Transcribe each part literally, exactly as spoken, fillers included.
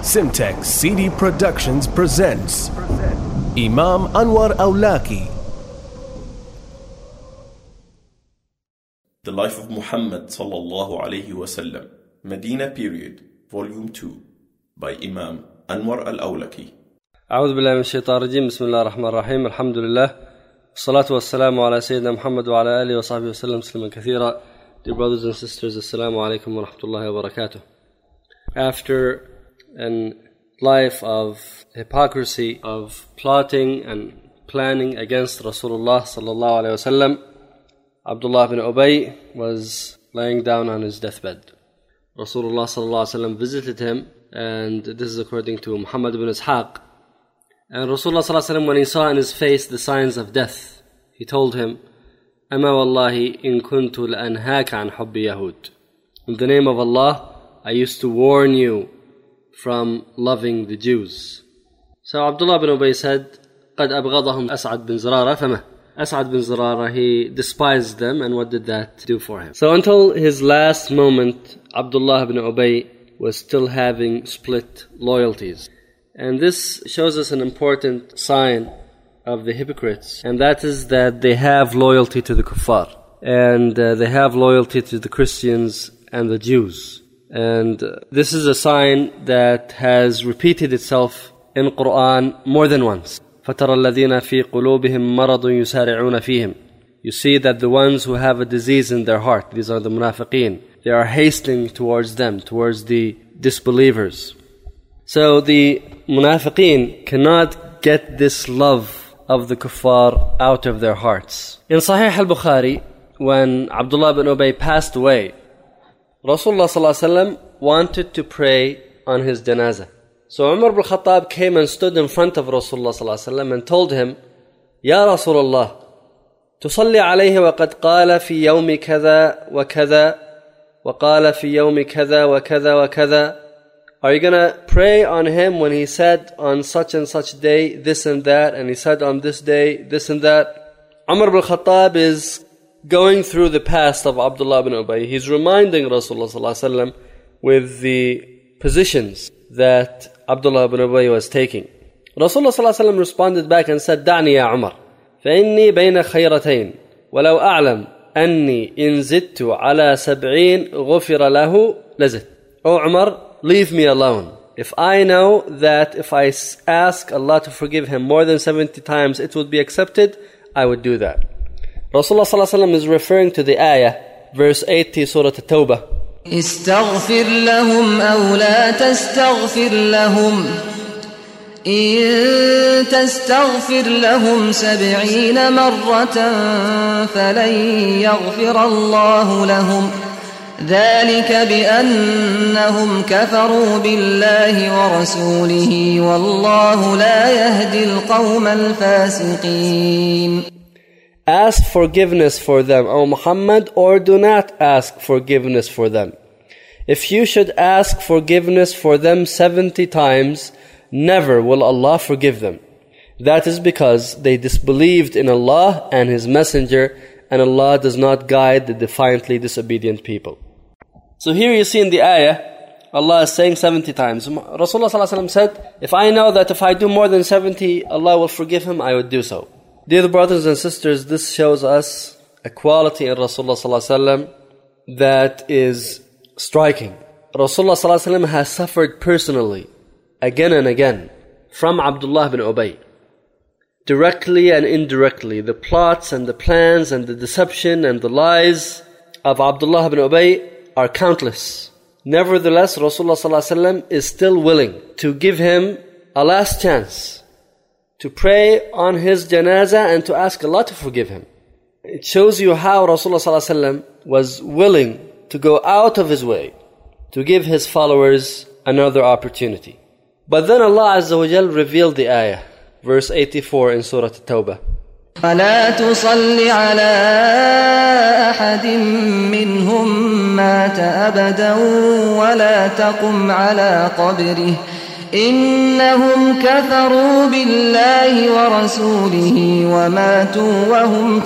Simtex C D Productions presents Imam Anwar Awlaki. The Life of Muhammad sallallahu alayhi wasallam, Medina Period, Volume two, by Imam Anwar al-Awlaki. أعوذ بالله من الشيطان الرجيم. بسم الله الرحمن الرحيم. الحمد لله والصلاة والسلام على سيدنا محمد وعلى آله وصحبه وسلم تسليما كثيرا. Dear brothers and sisters, Assalamu alaikum wa rahmatullahi wa barakatuh. After a life of hypocrisy, of plotting and planning against Rasulullah sallallahu alaihi wasallam, Abdullah ibn Ubay was laying down on his deathbed. Rasulullah sallallahu alaihi wasallam visited him, and this is according to Muhammad ibn Ishaq. And Rasulullah sallallahu alaihi wasallam, when he saw in his face the signs of death, he told him, "Ama wallahi in kuntu la'anhaka an hubbi Yahud." In the name of Allah, I used to warn you from loving the Jews. So Abdullah ibn Ubay said, قَدْ أَبْغَضَهُمْ أَسْعَدْ بن زرارة فَمَا As'ad bin Zurara, he despised them, and what did that do for him? So until his last moment, Abdullah ibn Ubay was still having split loyalties. And this shows us an important sign of the hypocrites, and that is that they have loyalty to the kuffar, and uh, they have loyalty to the Christians and the Jews. And uh, this is a sign that has repeated itself in Quran more than once. فَتَرَى الَّذِينَ فِي قُلُوبِهِمْ مَرَضٌ يُسَارِعُونَ فِيهِمْ. You see that the ones who have a disease in their heart, these are the munafiqeen, they are hastening towards them, towards the disbelievers. So the munafiqeen cannot get this love of the kuffar out of their hearts. In Sahih al-Bukhari, when Abdullah ibn Ubay passed away, Rasulullah sallallahu alaihi wasallam wanted to pray on his janazah. So Umar ibn Khattab came and stood in front of Rasulullah sallallahu alaihi wasallam and told him, "Ya Rasulullah, تصلي عليه وقد قال في يوم كذا وكذا وقال في يوم كذا وكذا وكذا." Are you going to pray on him when he said on such and such day this and that, and he said on this day this and that? Umar ibn Khattab is going through the past of Abdullah ibn Ubay. He's reminding Rasulullah sallallahu alaihi wasallam with the positions that Abdullah ibn Ubay was taking. Rasulullah sallallahu alaihi wasallam responded back and said, "دعني يا عمر فإني بين خيرتين ولو أعلم أني إن زدت على سبعين غفر له لزدت." Oh Umar, leave me alone. If I know that if I ask Allah to forgive him more than seventy times it would be accepted, I would do that. Rasulullah sallallahu alaihi wasallam is referring to the ayah, verse eighty, Surah At-Tawbah. استغفر لهم أو لا تستغفر لهم إن تستغفر لهم سبعين مرة فلن يغفر الله لهم ذلك بأنهم كفروا بالله ورسوله والله لا يهدي القوم الفاسقين. Ask forgiveness for them, O Muhammad, or do not ask forgiveness for them. If you should ask forgiveness for them seventy times, never will Allah forgive them. That is because they disbelieved in Allah and His Messenger, and Allah does not guide the defiantly disobedient people. So here you see in the ayah, Allah is saying seventy times. Rasulullah sallallahu alaihi wasallam said, if I know that if I do more than seventy, Allah will forgive him, I would do so. Dear brothers and sisters, this shows us a quality in Rasulullah sallallahu alaihi wasallam that is striking. Rasulullah sallallahu alaihi wasallam has suffered personally, again and again, from Abdullah ibn Ubay. Directly and indirectly, the plots and the plans and the deception and the lies of Abdullah ibn Ubay are countless. Nevertheless, Rasulullah sallallahu alaihi wasallam is still willing to give him a last chance to pray on his janazah and to ask Allah to forgive him. It shows you how Rasulullah sallallahu alaihi wasallam was willing to go out of his way to give his followers another opportunity. But then Allah Azza wa Jal revealed the ayah, verse eighty-four in Surah At-Tawbah. فلا تصل على أحد منهم مات أبدا ولا تقم على قبره إنهم كفروا بالله ورسوله وماتوا وهم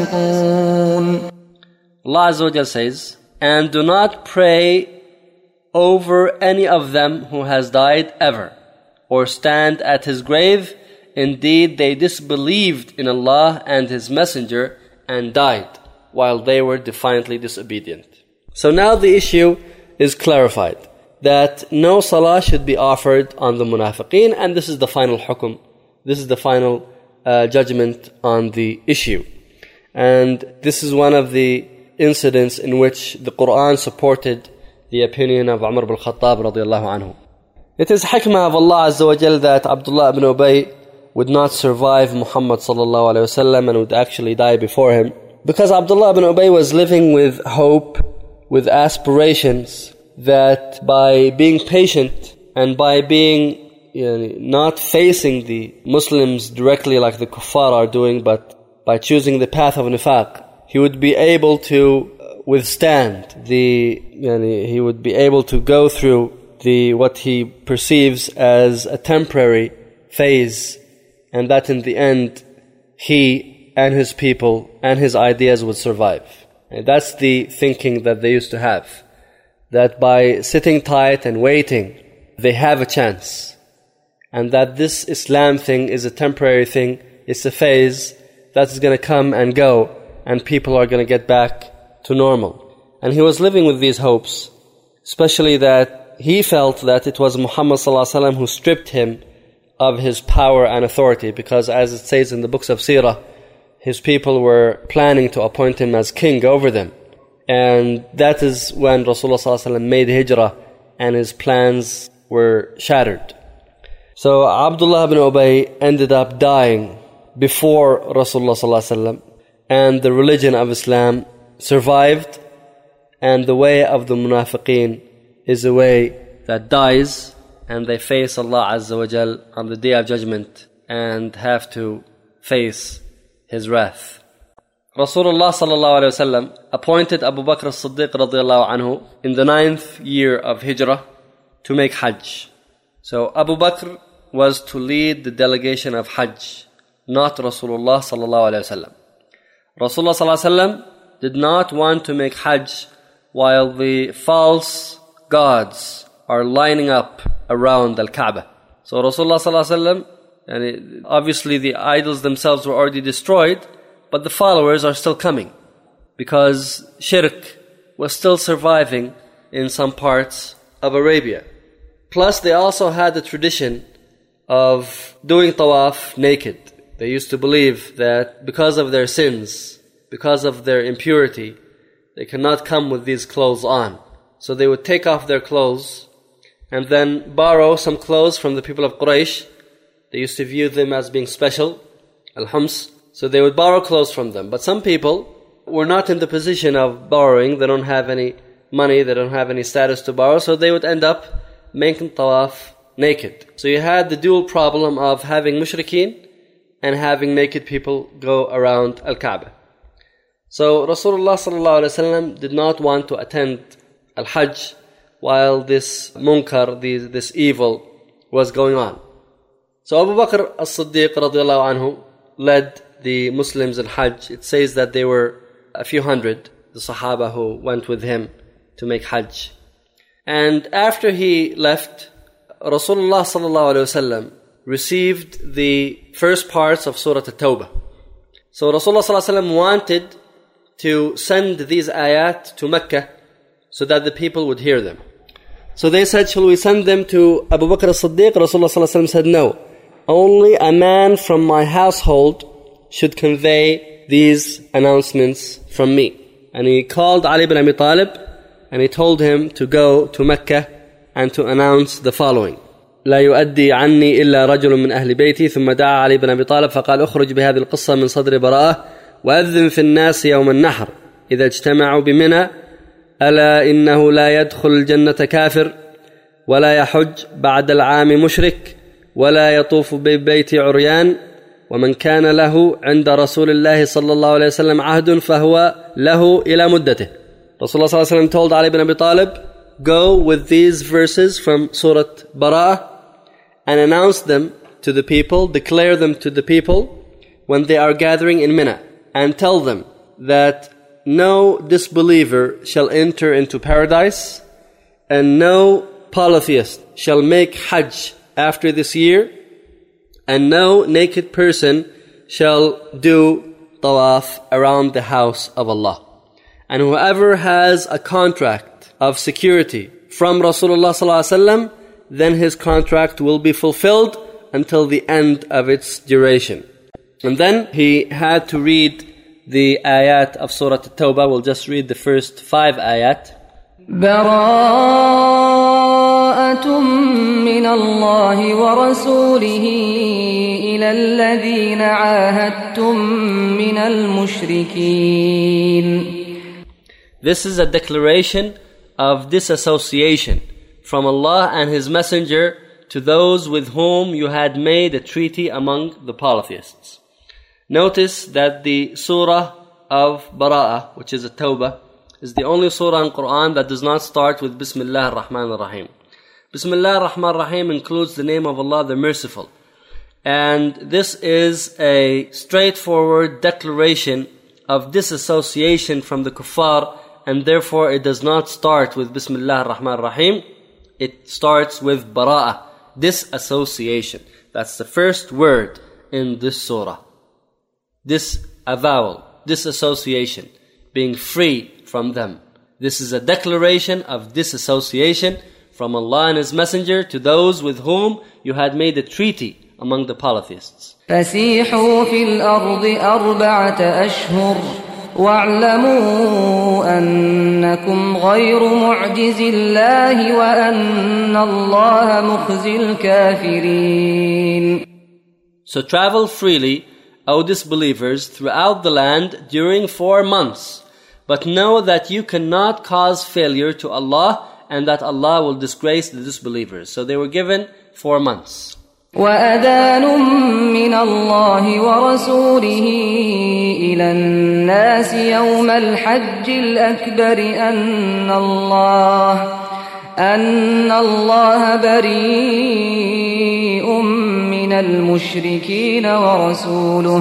فاسقون. Allah Azza wa Jal says, and do not pray over any of them who has died ever, or stand at his grave. Indeed, they disbelieved in Allah and His Messenger and died while they were defiantly disobedient. So now the issue is clarified, that no salah should be offered on the munafiqeen, and this is the final hukum. This is the final uh, judgment on the issue. And this is one of the incidents in which the Quran supported the opinion of Umar ibn Khattab radiallahu anhu. It is hikmah of Allah Azza wa Jal that Abdullah ibn Ubay would not survive Muhammad sallallahu alayhi wasallam and would actually die before him, because Abdullah ibn Ubay was living with hope, with aspirations, that by being patient and by being you know, not facing the Muslims directly like the kuffar are doing, but by choosing the path of nifaq, he would be able to withstand the, you know, he would be able to go through the what he perceives as a temporary phase, and that in the end he and his people and his ideas would survive. And that's the thinking that they used to have, that by sitting tight and waiting, they have a chance, and that this Islam thing is a temporary thing, it's a phase that's going to come and go, and people are going to get back to normal. And he was living with these hopes, especially that he felt that it was Muhammad sallallahu alaihi wasallam who stripped him of his power and authority, because as it says in the books of Seerah, his people were planning to appoint him as king over them. And that is when Rasulullah sallallahu alaihi wasallam made hijrah and his plans were shattered. So Abdullah ibn Ubay ended up dying before Rasulullah sallallahu alaihi wasallam, and the religion of Islam survived, and the way of the munafiqeen is a way that dies, and they face Allah Azza wa Jal on the Day of Judgment and have to face His wrath. Rasulullah sallallahu alaihi wasallam appointed Abu Bakr as-Siddiq radiyallahu anhu in the ninth year of Hijrah to make Hajj. So Abu Bakr was to lead the delegation of Hajj, not Rasulullah sallallahu alaihi wasallam. Rasulullah sallallahu alaihi wasallam did not want to make Hajj while the false gods are lining up around Al-Kaaba. So Rasulullah sallallahu alaihi wasallam, and obviously the idols themselves were already destroyed, but the followers are still coming, because shirk was still surviving in some parts of Arabia. Plus they also had the tradition of doing tawaf naked. They used to believe that because of their sins, because of their impurity, they cannot come with these clothes on. So they would take off their clothes and then borrow some clothes from the people of Quraysh. They used to view them as being special, al-hums. So they would borrow clothes from them. But some people were not in the position of borrowing. They don't have any money, they don't have any status to borrow, so they would end up making tawaf naked. So you had the dual problem of having mushrikeen and having naked people go around Al-Kaaba. So Rasulullah sallallahu alaihi wasallam did not want to attend Al-Hajj while this munkar, this, this evil was going on. So Abu Bakr as-Siddiq radiallahu anhu led the Muslims in Hajj. It says that they were a few hundred, the Sahaba who went with him to make Hajj. And after he left, Rasulullah sallallahu alaihi wasallam received the first parts of Surah At-Tawbah. So Rasulullah sallallahu alaihi wasallam wanted to send these ayat to Mecca so that the people would hear them. So they said, shall we send them to Abu Bakr as-Siddiq? Rasulullah sallallahu alaihi wasallam said, no. Only a man from my household should convey these announcements from me. And he called Ali ibn Abi Talib and he told him to go to Mecca and to announce the following: لا يؤدي عني إلا رجل من أهل بيتي. ثم دعا علي بن أبي طالب فقال اخرج بهذه القصة من صدر براءة وأذن في الناس يوم النحر إذا اجتمعوا بمنى ألا إنه لا يدخل الجنة كافر ولا يحج بعد العام مشرك ولا يطوف ببيت عريان ومن كان له عند رسول الله صلى الله عليه وسلم عهد فهو له إلى مدته. Rasulullah صلى الله عليه وسلم told Ali ibn Abi Talib, go with these verses from Surah Bara'ah and announce them to the people, declare them to the people when they are gathering in Mina, and tell them that no disbeliever shall enter into paradise, and no polytheist shall make Hajj after this year, and no naked person shall do tawaf around the house of Allah. And whoever has a contract of security from Rasulullah sallallahu alaihi wasallam, then his contract will be fulfilled until the end of its duration. And then he had to read the ayat of Surah At-Tawbah. We'll just read the first five ayat. براءة من الله ورسوله إلى الذين عاهدتم من المشركين. This is a declaration of disassociation from Allah and His Messenger to those with whom you had made a treaty among the polytheists. Notice that the surah of Bara'ah, which is a Tawbah, is the only surah in Quran that does not start with Bismillah ar-Rahman ar-Rahim. Bismillah ar-Rahman ar-Rahim includes the name of Allah, the Merciful. And this is a straightforward declaration of disassociation from the kuffar, and therefore it does not start with Bismillah ar-Rahman ar-Rahim. It starts with Bara'ah, disassociation. That's the first word in this surah. This avowal, disassociation, being free from them. This is a declaration of disassociation from Allah and His Messenger to those with whom you had made a treaty among the polytheists. فَسِيحُوا فِي الْأَرْضِ أَرْبَعَةَ أَشْهُرٍ وَاعْلَمُوا أَنَّكُمْ غَيْرُ مُعْجِزِ اللَّهِ وَأَنَّ اللَّهَ مُخْزِي الْكَافِرِينَ. So travel freely, O disbelievers, throughout the land during four months. But know that you cannot cause failure to Allah, and that Allah will disgrace the disbelievers. So they were given four months. وَأَذَانٌ مِّنَ اللَّهِ وَرَسُولِهِ إِلَى النَّاسِ يَوْمَ الْحَجِّ الْأَكْبَرِ أَنَّ اللَّهَ أَنَّ اللَّهَ بَرِيءٌ مِّنَ الْمُشْرِكِينَ وَرَسُولُهُ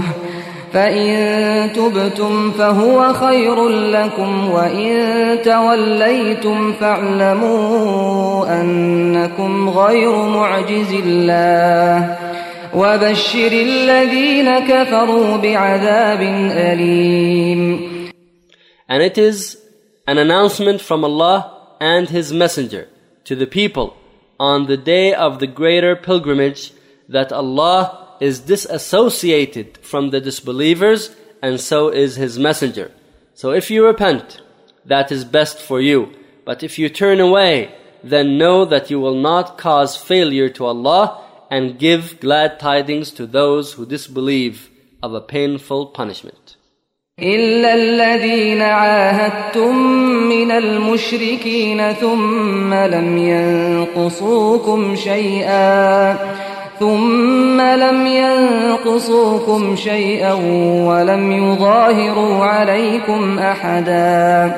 فَإِن تُبْتُمْ فَهُوَ خَيْرٌ لَكُمْ وَإِن تَوَلَّيْتُمْ فَاعْلَمُوا أَنَّكُمْ غَيْرُ مُعْجِزِ اللَّهِ وَبَشِّرِ الَّذِينَ كَفَرُوا بِعَذَابٍ أَلِيمٍ. And it is an announcement from Allah and His Messenger to the people on the day of the greater pilgrimage that Allah is disassociated from the disbelievers, and so is His Messenger. So if you repent, that is best for you. But if you turn away, then know that you will not cause failure to Allah, and give glad tidings to those who disbelieve of a painful punishment. إِلَّا الَّذِينَ عَاهَدتُّم مِّنَ الْمُشْرِكِينَ ثُمَّ لَمْ يَنقُصُوكُمْ شَيْئًا ثُمَّ لَمْ يَنقُصُوكُمْ شَيْئًا وَلَمْ يُظَاهِرُوا عَلَيْكُمْ أَحَدًا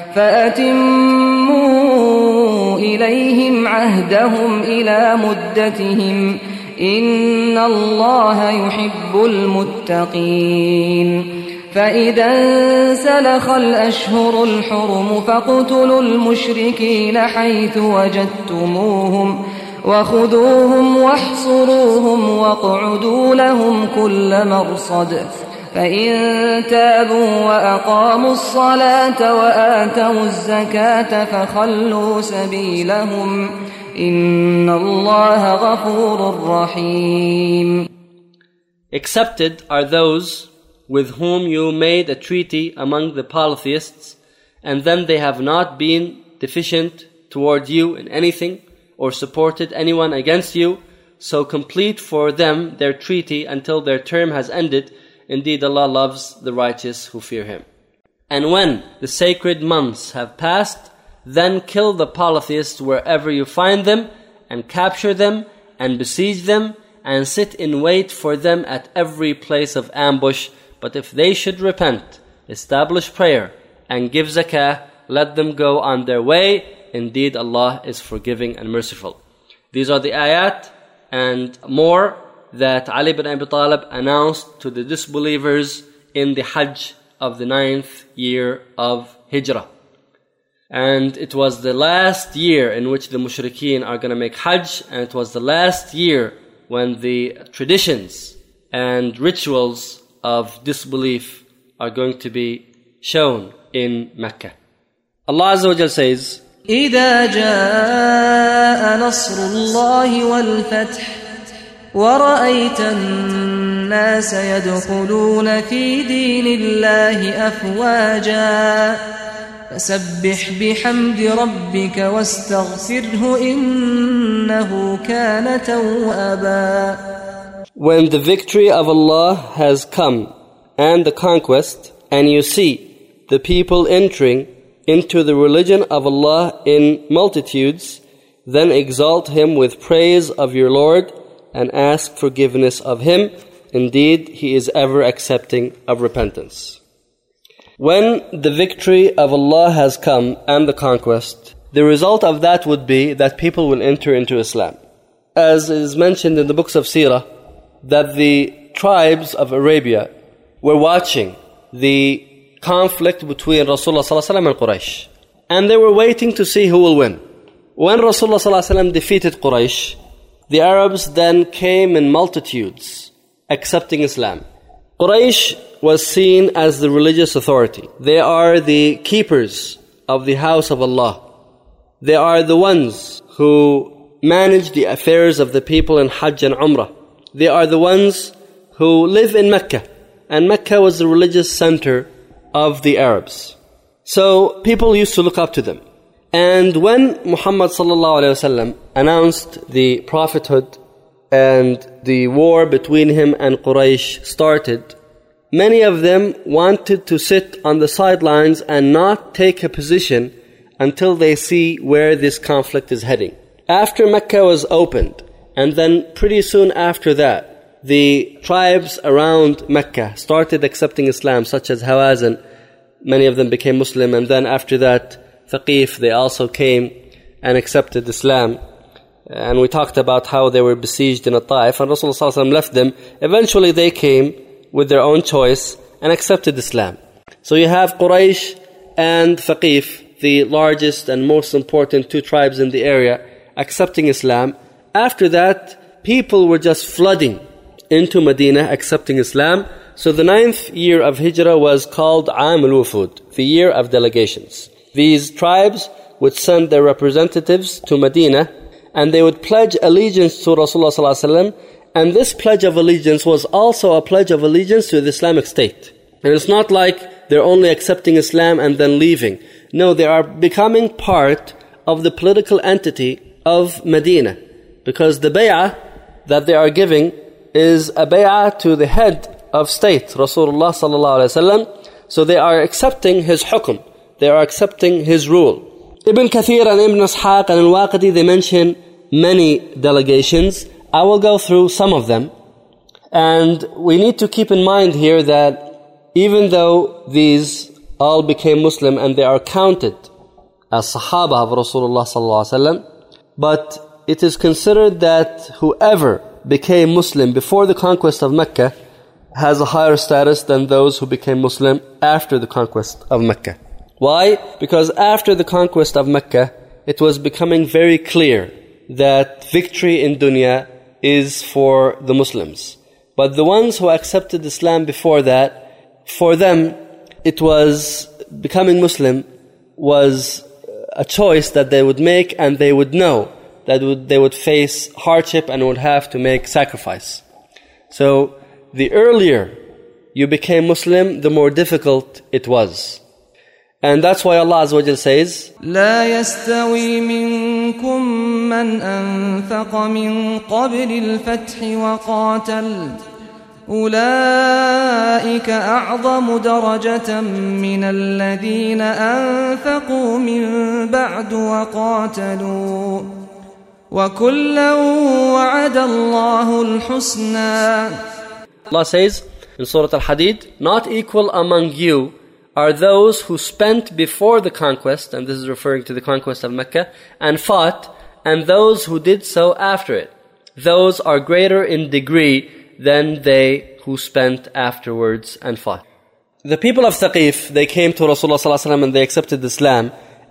فَأَتِمُّوا إِلَيْهِمْ عَهْدَهُمْ إِلَى مُدَّتِهِمْ إِنَّ اللَّهَ يُحِبُّ الْمُتَّقِينَ. فَإِذَا انسَلَخَ الْأَشْهُرُ الْحُرُمُ فَاقْتُلُوا الْمُشْرِكِينَ حَيْثُ وَجَدتُّمُوهُمْ وَخُذُوهُمْ وَاحْصُرُوهُمْ وَاقْعُدُوا لَهُمْ كُلَّ مَرْصَدٍ فَإِن تَابُوا وَأَقَامُوا الصَّلَاةَ وَآتَوُا الزَّكَاةَ فَخَلُّوا سَبِيلَهُمْ إِنَّ اللَّهَ غَفُورٌ رَحِيمٌ. Accepted are those with whom you made a treaty among the polytheists, and then they have not been deficient toward you in anything, or supported anyone against you, so complete for them their treaty until their term has ended. Indeed, Allah loves the righteous who fear Him. And when the sacred months have passed, then kill the polytheists wherever you find them, and capture them, and besiege them, and sit in wait for them at every place of ambush. But if they should repent, establish prayer, and give zakah, let them go on their way. Indeed, Allah is forgiving and merciful. These are the ayat and more that Ali ibn Abi Talib announced to the disbelievers in the Hajj of the ninth year of Hijrah. And it was the last year in which the mushrikeen are going to make Hajj, and it was the last year when the traditions and rituals of disbelief are going to be shown in Mecca. Allah Azza wa Jal says, إِذَا جَاءَ نَصْرُ اللَّهِ وَالْفَتْحِ وَرَأَيْتَ النَّاسَ يَدْخُلُونَ فِي دِينِ اللَّهِ أَفْوَاجًا فَسَبِّحْ بِحَمْدِ رَبِّكَ وَاسْتَغْفِرْهُ إِنَّهُ كَانَ تَوَّابًا. When the victory of Allah has come and the conquest, and you see the people entering into the religion of Allah in multitudes, then exalt Him with praise of your Lord and ask forgiveness of Him. Indeed, He is ever accepting of repentance. When the victory of Allah has come and the conquest, the result of that would be that people will enter into Islam. As is mentioned in the books of Seerah, that the tribes of Arabia were watching the conflict between Rasulullah sallallahu alaihi wasallam and Quraysh, and they were waiting to see who will win. When Rasulullah sallallahu alaihi wasallam defeated Quraysh, the Arabs then came in multitudes accepting Islam. Quraysh was seen as the religious authority. They are the keepers of the house of Allah. They are the ones who manage the affairs of the people in Hajj and Umrah. They are the ones who live in Mecca, and Mecca was the religious center of the Arabs. So people used to look up to them. And when Muhammad sallallahu alaihi wasallam announced the prophethood and the war between him and Quraysh started, many of them wanted to sit on the sidelines and not take a position until they see where this conflict is heading. After Mecca was opened, and then pretty soon after that, the tribes around Mecca started accepting Islam, such as Hawazin. Many of them became Muslim, and then after that, Thaqif, they also came and accepted Islam. And we talked about how they were besieged in a Taif, and Rasulullah sallallahu alaihi wasallam left them. Eventually they came with their own choice and accepted Islam. So you have Quraysh and Thaqif, the largest and most important two tribes in the area, accepting Islam. After that, people were just flooding into Medina, accepting Islam. So the ninth year of Hijrah was called Aam al-Wufud, the year of delegations. These tribes would send their representatives to Medina, and they would pledge allegiance to Rasulullah sallallahu alaihi wasallam. And this pledge of allegiance was also a pledge of allegiance to the Islamic State. And it's not like they're only accepting Islam and then leaving. No, they are becoming part of the political entity of Medina. Because the bay'ah that they are giving is a bay'ah to the head of state, Rasulullah sallallahu alaihi wasallam. So they are accepting his hukum. They are accepting his rule. Ibn Kathir and Ibn Ishaq and Al-Waqidi, they mention many delegations. I will go through some of them. And we need to keep in mind here that even though these all became Muslim and they are counted as Sahaba of Rasulullah sallallahu alaihi wasallam, but it is considered that whoever became Muslim before the conquest of Mecca has a higher status than those who became Muslim after the conquest of Mecca. Why? Because after the conquest of Mecca, it was becoming very clear that victory in dunya is for the Muslims. But the ones who accepted Islam before that, for them, it was becoming Muslim was a choice that they would make, and they would know that would, they would face hardship and would have to make sacrifice. So the earlier you became Muslim, the more difficult it was. And that's why Allah Azza wa Jal says, لا يستوي منكم من أنفق من قبل الفتح وقاتل أولئك أعظم درجة من الذين أنفقوا من بعد وقاتلوا وكلا وعد الله الحسنى. Allah says in Surah Al-Hadid, not equal among you are those who spent before the conquest, and this is referring to the conquest of Mecca, and fought, and those who did so after it. Those are greater in degree than they who spent afterwards and fought. The people of Thaqif, they came to Rasulullah sallallahu alaihi wasallam and they accepted Islam,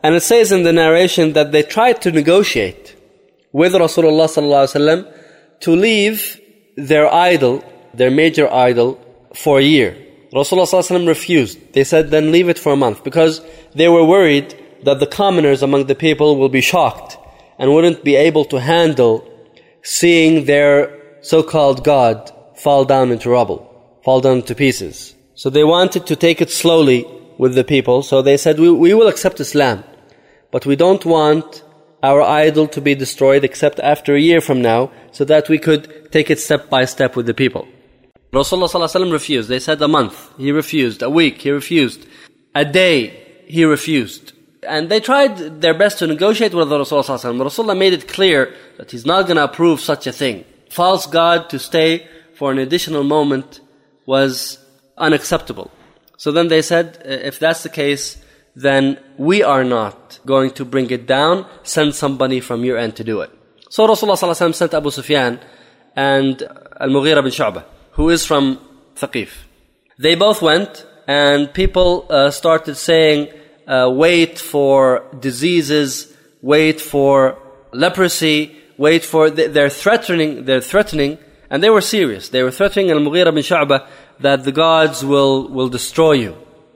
And it says in the narration that they tried to negotiate with Rasulullah sallallahu alaihi wasallam to leave their idol, their major idol, for a year. Rasulullah sallallahu alaihi wasallam refused. They said, then leave it for a month, because they were worried that the commoners among the people will be shocked and wouldn't be able to handle seeing their so-called God fall down into rubble, fall down to pieces. So they wanted to take it slowly with the people. So they said, we, we will accept Islam, but we don't want our idol to be destroyed except after a year from now, so that we could take it step by step with the people. Rasulullah sallallahu alaihi wasallam refused. They said a month. He refused. A week. He refused. A day. He refused. And they tried their best to negotiate with the Rasulullah sallallahu alaihi wasallam. Rasulullah made it clear that he's not going to approve such a thing. False God to stay for an additional moment was unacceptable. So then they said, if that's the case, then we are not going to bring it down. Send somebody from your end to do it. So Rasulullah sallallahu alaihi wasallam sent Abu Sufyan and Al-Mughira bin Shu'bah, who is from Thaqif. They both went, and people uh, started saying, uh, wait for diseases, wait for leprosy, wait for... Th- they're threatening, they're threatening, and they were serious. They were threatening Al-Mughira bin Shu'bah that the gods will, will destroy you.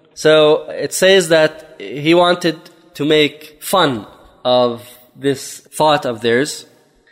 So it says that he wanted to make fun of this thought of theirs.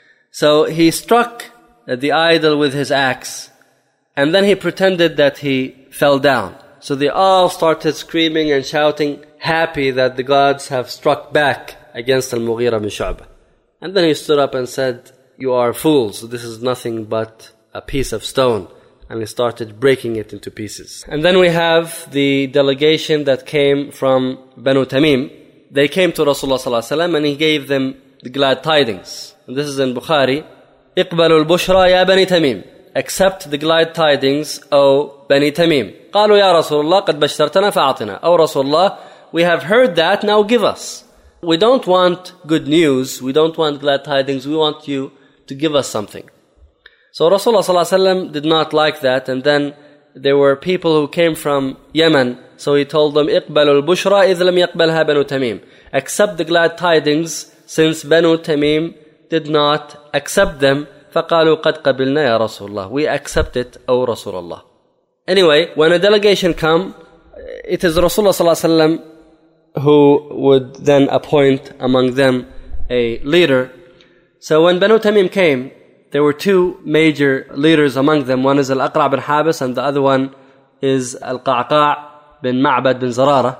So he struck the idol with his axe, and then he pretended that he fell down. So they all started screaming and shouting, happy that the gods have struck back against Al-Mughira bin Shu'bah. And then he stood up and said, you are fools, this is nothing but a piece of stone. And he started breaking it into pieces. And then we have the delegation that came from Banu Tamim. They came to Rasulullah sallallahu alaihi wasallam and he gave them the glad tidings. And this is in Bukhari. اقبلوا البشرى يا بني تميم. Accept the glad tidings, O Bani Tamim. قالوا يا رسول الله قد بشرتنا فأعطنا. O Rasulullah, we have heard that, now give us. We don't want good news, we don't want glad tidings, we want you to give us something. So Rasulullah sallallahu alaihi wasallam did not like that, and then there were people who came from Yemen, so he told them, اقبلوا البشرى إذ لم يقبلها بنو تميم. Accept the glad tidings, since Banu Tamim did not accept them. فقالوا قد قبلنا يا رسول الله. We accept it, O Rasulullah. Anyway, when a delegation come, it is Rasulullah sallallahu alaihi wasallam who would then appoint among them a leader. So when Banu Tamim came, there were two major leaders among them. One is Al-Aqra' bin Habis, and the other one is Al-Qa'qa' bin Ma'bad bin Zarara.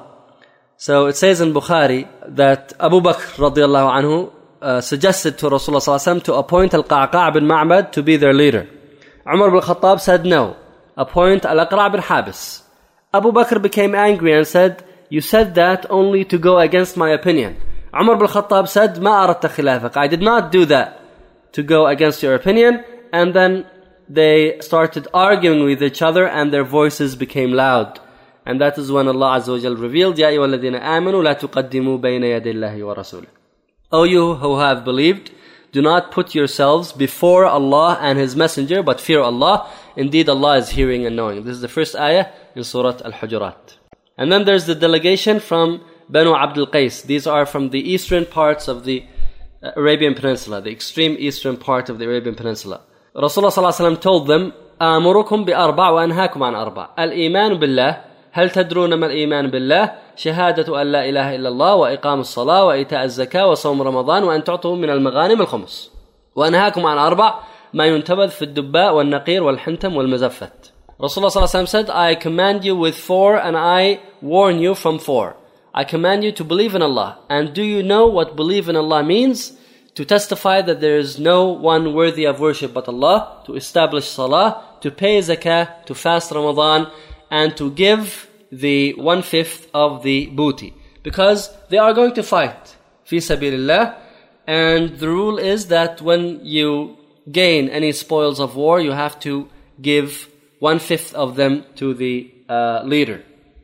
So it says in Bukhari that Abu Bakr radiallahu anhu uh, suggested to Rasulullah sallallahu alaihi wasallam to appoint Al-Qa'qa' bin Ma'bad to be their leader. Umar bin Khattab said no, appoint Al-Aqra' bin Habis. Abu Bakr became angry and said, you said that only to go against my opinion. Umar bin Khattab said, ما أردت خلافك. I did not do that to go against your opinion. And then they started arguing with each other and their voices became loud. And that is when Allah Azza wa Jal revealed, يَا أَيُّهَا الَّذِينَ آمَنُوا لَا تُقَدِّمُوا بَيْنَ يَدَيِ اللَّهِ وَرَسُولِهِ. O you who have believed, do not put yourselves before Allah and His Messenger, but fear Allah. Indeed, Allah is hearing and knowing. This is the first ayah in Surah Al-Hujurat. And then there's the delegation from Banu Abdul Qais. These are from the eastern parts of the Arabian Peninsula, the extreme eastern part of the Arabian Peninsula. Rasulullah sallallahu alaihi wasallam told them, آمركم بأربع وأنهاكم عن أربع. الإيمان بالله. هل تدرون ما الإيمان بالله؟ شهادة أن لا إله إلا الله وإقام الصلاة وإيتاء الزكاة وصوم رمضان وأن تعطوا من المغانم الخمس. وأنهاكم عن أربع ما ينتبذ في الدباء والنقير والحنتم والمزفت. Rasulullah sallallahu alaihi wasallam said, I command you with four and I warn you from four. I command you to believe in Allah. And do you know what believe in Allah means? To testify that there is no one worthy of worship but Allah, to establish salah, to pay zakah, to fast Ramadan, and to give the one-fifth of the booty. Because they are going to fight. Fi sabilillah. And the rule is that when you gain any spoils of war, you have to give one-fifth of them to the uh, leader.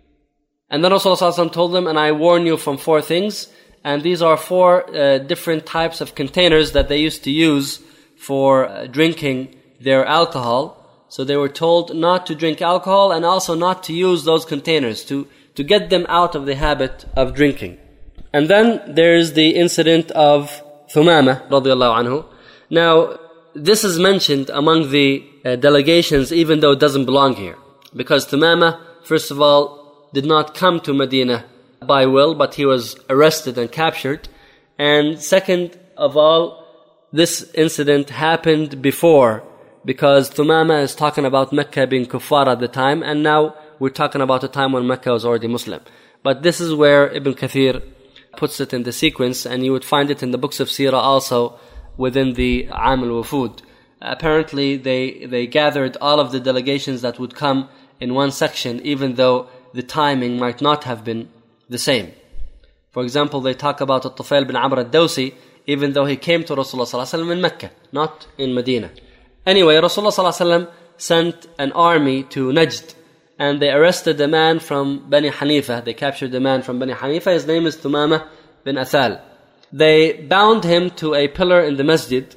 And then Rasulullah told them, and I warn you from four things. And these are four uh, different types of containers that they used to use for uh, drinking their alcohol. So they were told not to drink alcohol and also not to use those containers, to, to get them out of the habit of drinking. And then there's the incident of Thumama radiallahu anhu. Now, this is mentioned among the uh, delegations even though it doesn't belong here. Because Thumama, first of all, did not come to Medina by will, but he was arrested and captured. And second of all, this incident happened before, because Thumama is talking about Mecca being kuffar at the time, and now we're talking about a time when Mecca was already Muslim. But this is where Ibn Kathir puts it in the sequence, and you would find it in the books of Sirah also within the Aam al-Wufud. Apparently, they, they gathered all of the delegations that would come in one section, even though the timing might not have been the same. For example, they talk about Al-Tufail bin Amr al-Dawsi, even though he came to Rasulullah sallallahu alaihi wasallam in Mecca, not in Medina. Anyway, Rasulullah sallallahu alaihi wasallam sent an army to Najd, and they arrested a man from Bani Hanifa. They captured a man from Bani Hanifa. His name is Thumama bin Athal. They bound him to a pillar in the masjid.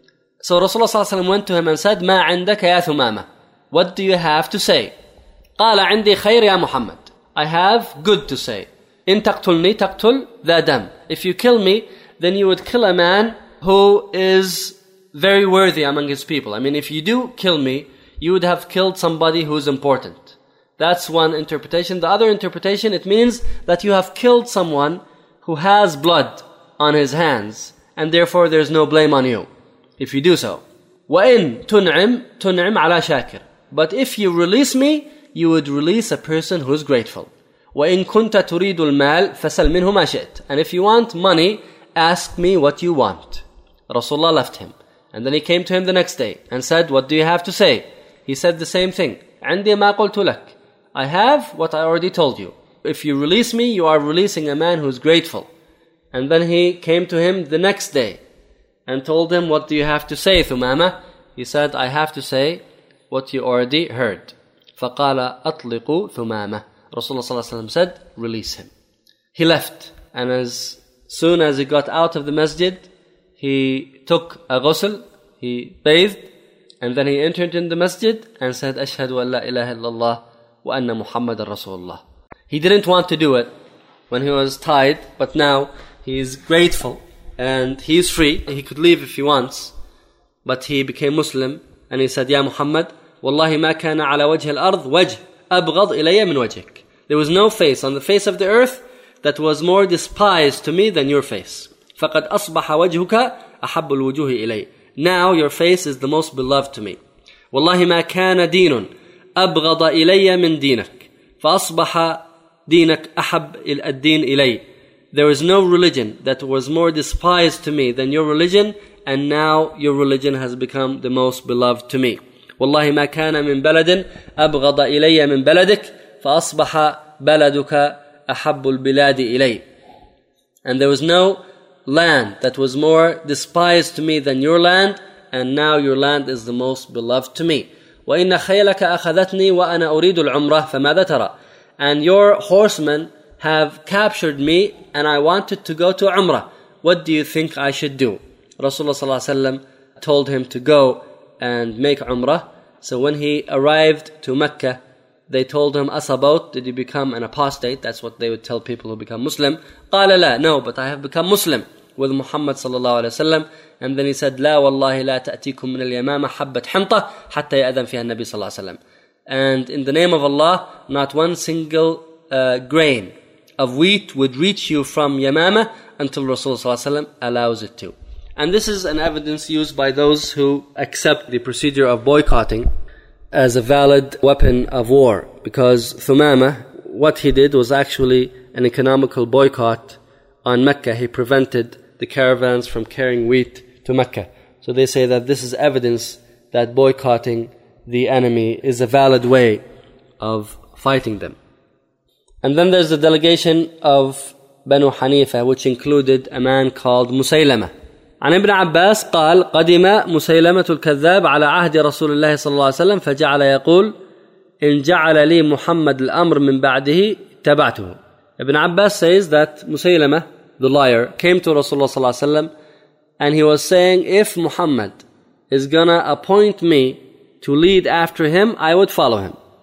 So Rasulullah sallallahu alaihi wasallam went to him and said, "Ma عندك ya Thumama? What do you have to say?" قال عندي خير يا محمد. I have good to say. إن تقتلني تقتل ذا دم. If you kill me, then you would kill a man who is very worthy among his people. I mean, if you do kill me, you would have killed somebody who's important. That's one interpretation. The other interpretation, it means that you have killed someone who has blood on his hands, and therefore there's no blame on you if you do so. وَإِن تُنْعِمْ تُنْعِمْ عَلَى شَاكِرٍ. But if you release me, you would release a person who's grateful. وَإِن كُنْتَ تُرِيدُ الْمَالِ فَسَلْ مِنْهُ مَا شِئْتَ. And if you want money, ask me what you want. Rasulullah left him. And then he came to him the next day and said, "What do you have to say?" He said the same thing. عندي ما قلت لك. I have what I already told you. If you release me, you are releasing a man who's grateful. And then he came to him the next day and told him, "What do you have to say, Thumama?" He said, "I have to say what you already heard." فَقَالَ أَطْلِقُوا ثُمَامَةً. Rasulullah sallallahu alaihi wasallam said, "Release him." He left, and as soon as he got out of the masjid, he took a ghusl, he bathed, and then he entered in the masjid and said, "Ashhadu an la ilaha illallah wa anna Muhammadan Rasulullah." He didn't want to do it when he was tied, but now he is grateful and he is free. He could leave if he wants, but he became Muslim, and he said, "Ya Muhammad, wallahi ma kana ala wajh al-ard wajh abghad ilayya min wajhik." There was no face on the face of the earth that was more despised to me than your face. فَقَدْ أَصْبَحَ وَجْهُكَ أَحَبُّ الْوُجُوهِ إِلَيْهِ. Now your face is the most beloved to me. وَاللَّهِ مَا كَانَ دِينٌ أَبْغَضَ إِلَيَّ مِنْ دِينَكَ فَأَصْبَحَ دِينَكَ أَحَبَّ الدِّينِ إِلَيَّ. There is no religion that was more despised to me than your religion, and now your religion has become the most beloved to me. وَاللَّهِ مَا كَانَ مِنْ بَلَدٍ أَبْغَضَ إِلَيَّ مِنْ بَلَدِكَ فَأَصْبَحَ بَلَدُكَ أَحَبُّ الْبِلَادِ إِلَيَّ. And there was no land that was more despised to me than your land, and now your land is the most beloved to me. وَإِنَّ خَيْلَكَ أَخَذَتْنِي وَأَنَا أُرِيدُ الْعُمْرَةِ فَمَاذَا تَرَى. And your horsemen have captured me, and I wanted to go to Umrah. What do you think I should do? Rasulullah sallallahu alaihi wasallam told him to go and make Umrah. So when he arrived to Mecca, they told him, "Asabaut, did you become an apostate?" That's what they would tell people who become Muslim. قال لا, no, but I have become Muslim with Muhammad sallallahu alaihi wasallam. And then he said, "لا والله لا تأتيكم من اليمامة حبة حنطة حتى يأذن فيها النبي صلى الله عليه وسلم." And in the name of Allah, not one single uh, grain of wheat would reach you from Yamama until Rasulullah sallallahu alaihi wasallam allows it to. And this is an evidence used by those who accept the procedure of boycotting as a valid weapon of war, because Thumama, what he did was actually an economical boycott on Mecca. He prevented the caravans from carrying wheat to Mecca. So they say that this is evidence that boycotting the enemy is a valid way of fighting them. And then there's the delegation of Banu Hanifa, which included a man called Musaylama. عن ابن عباس قال قدم مسيلمة الكذاب على عهد رسول الله صلى الله عليه وسلم فجعل يقول إن جعل لي محمد الأمر من بعده تبعته. Ibn Abbas says that Musaylama, the liar, came to Rasulullah صلى الله عليه وسلم, and he was saying, if Muhammad is gonna appoint me to lead after him, I would follow him.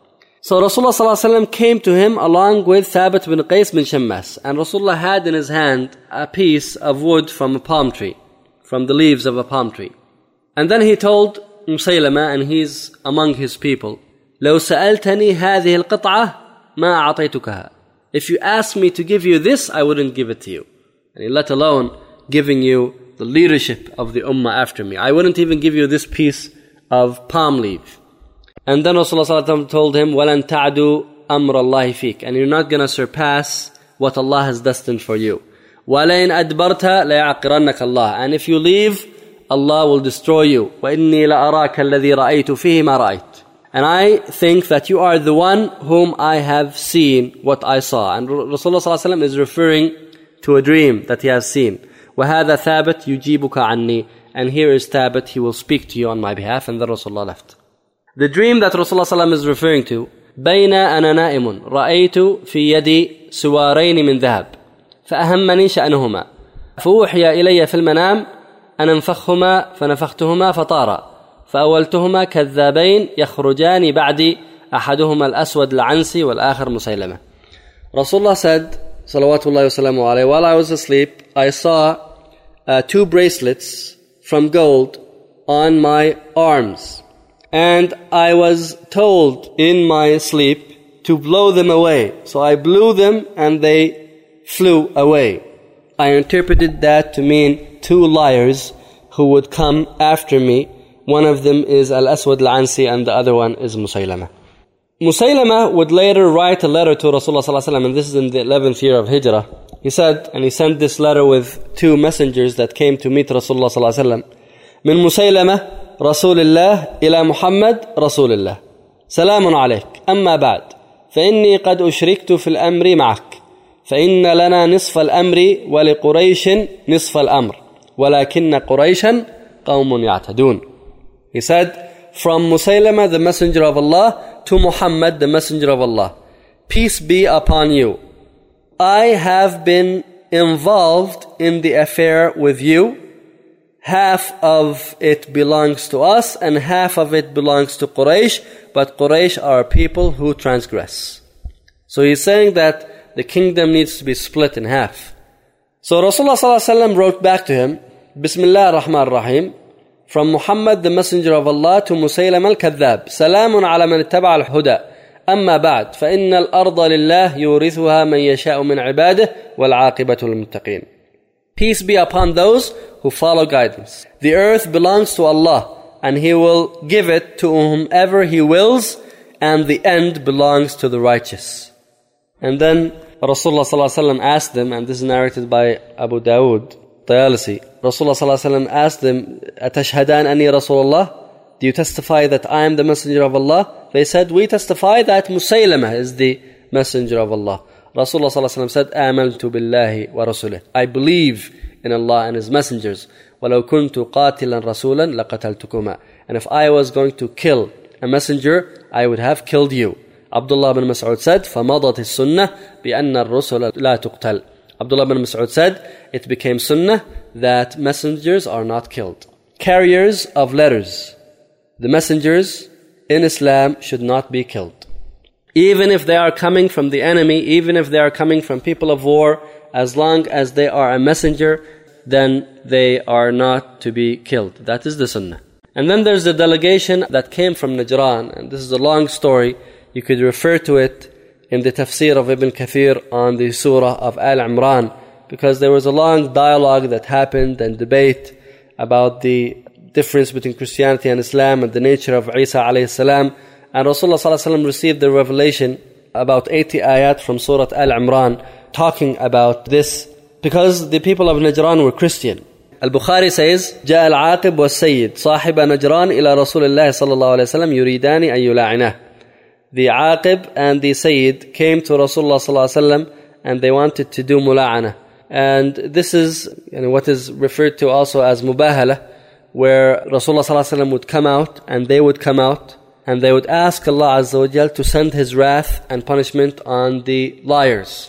So Rasulullah sallallahu alaihi wasallam came to him along with Thabit bin Qais bin Shammas. And Rasulullah had in his hand a piece of wood from a palm tree, from the leaves of a palm tree. And then he told Musaylama, and he's among his people, لو سألتني هذه القطعة ما أعطيتكها. If you asked me to give you this, I wouldn't give it to you. And let alone giving you the leadership of the ummah after me. I wouldn't even give you this piece of palm leaf. And then Rasulullah sallallahu alaihi wasallam told him, وَلَن تَعْدُوا أَمْرَ اللَّهِ فِيك. And you're not going to surpass what Allah has destined for you. وَلَئِنْ أَدْبَرْتَ لَيَعْقِرَنَّكَ اللَّهِ. And if you leave, Allah will destroy you. وَإِنِّي لَأَرَاكَ الَّذِي رَأَيْتُ فِيهِ مَا رَأَيْتُ. And I think that you are the one whom I have seen what I saw. And Rasulullah sallallahu alaihi wasallam is referring to a dream that he has seen. وَهَذَا ثَابِتْ يُجِيبُكَ عَنِّي. And here is Thabit, he will speak to you on my behalf. And then Rasulullah left. The dream that Rasulullah sallallahu alaihi wasallam is referring to, بَيْنَ أَنَا نَائِمٌ رَأَيْتُ فِي يَدِي سُوَارَيْنِ مِنْ ذَهَبٍ فَأَهَمَّنِي شَأْنُهُمَا فَأُوحِيَ إِلَيَّ فِي الْمَنَامِ أَنْ أَنْفَخْهُمَا فَنَفَخْتُهُمَا فَطَارَا فأولتهما كذابين يخرجان بعدي أحدهما الأسود العنسي والآخر مسيلمة. Rasulullah said, salawatullahi wasalamu alayhi, while I was asleep, I saw uh, two bracelets from gold on my arms. And I was told in my sleep to blow them away. So I blew them and they flew away. I interpreted that to mean two liars who would come after me. One of them is Al-Aswad Al-Ansi and the other one is Musaylama. Musaylama would later write a letter to Rasulullah sallallahu alaihi wasallam, and this is in the eleventh year of Hijrah. He said, and he sent this letter with two messengers that came to meet Rasulullah sallallahu alaihi wasallam. من مسيلمة رسول الله إلى محمد رسول الله سلام عليك أما بعد فإني قد أشركت في الأمر معك فإن لنا نصف الأمر ولقريش نصف الأمر ولكن قريشا قوم يعتدون. He said, from Musaylama, the messenger of Allah, to Muhammad, the messenger of Allah, peace be upon you. I have been involved in the affair with you. Half of it belongs to us and half of it belongs to Quraysh, but Quraysh are people who transgress. So he's saying that the kingdom needs to be split in half. So Rasulullah sallallahu alaihi wasallam wrote back to him, Bismillah ar-Rahman ar-Rahim, from Muhammad, the messenger of Allah, to Musaylam al-Kadhab. Salamun ala man ittaba al-huda. Amma ba'd, fa inna al-arda lillah yurithuha man yasha'u min ibadihi wal aqibatu lil-muttaqin. Peace be upon those who follow guidance. The earth belongs to Allah, and He will give it to whomever He wills, and the end belongs to the righteous. And then Rasulullah sallallahu alaihi wasallam asked them, and this is narrated by Abu Dawood, Tayalisi. Rasulullah sallallahu alaihi wasallam asked them, "Atashhadan anni Rasulullah? Do you testify that I am the messenger of Allah?" They said, "We testify that Musaylama is the messenger of Allah." Rasulullah sallallahu alaihi wasallam said, "Amantu billahi wa rasulih." I believe in Allah and His messengers. وَلَوْ كُنْتُ قَاتِلًا رَسُولًا لَقَتَلْتُكُمَا. And if I was going to kill a messenger, I would have killed you. Abdullah bin Mas'ud said, فَمَضَتِ السُّنَّةِ بِأَنَّ الرُّسُلَ لَا تُقْتَلْ. Abdullah bin Mas'ud said, it became sunnah that messengers are not killed. Carriers of letters, the messengers in Islam should not be killed. Even if they are coming from the enemy, even if they are coming from people of war, as long as they are a messenger, then they are not to be killed. That is the sunnah. And then there's the delegation that came from Najran, and this is a long story. You could refer to it in the tafsir of Ibn Kathir on the surah of Al-Imran, because there was a long dialogue that happened and debate about the difference between Christianity and Islam and the nature of Isa alayhi salam. And Rasulullah sallallahu alaihi wasallam received the revelation, about eighty ayat from surah Al-Imran, talking about this, because the people of Najran were Christian. Al-Bukhari says, جاء العاقب والسيد صاحب نجران إلى رسول الله صلى الله عليه وسلم يريدان أن يلاعنه. The Aqib and the Sayyid came to Rasulullah sallallahu alaihi wasallam and they wanted to do mula'ana. And this is you know, what is referred to also as mubahala, where Rasulullah sallallahu alaihi wasallam would come out and they would come out and they would ask Allah Azza wa Jal to send His wrath and punishment on the liars.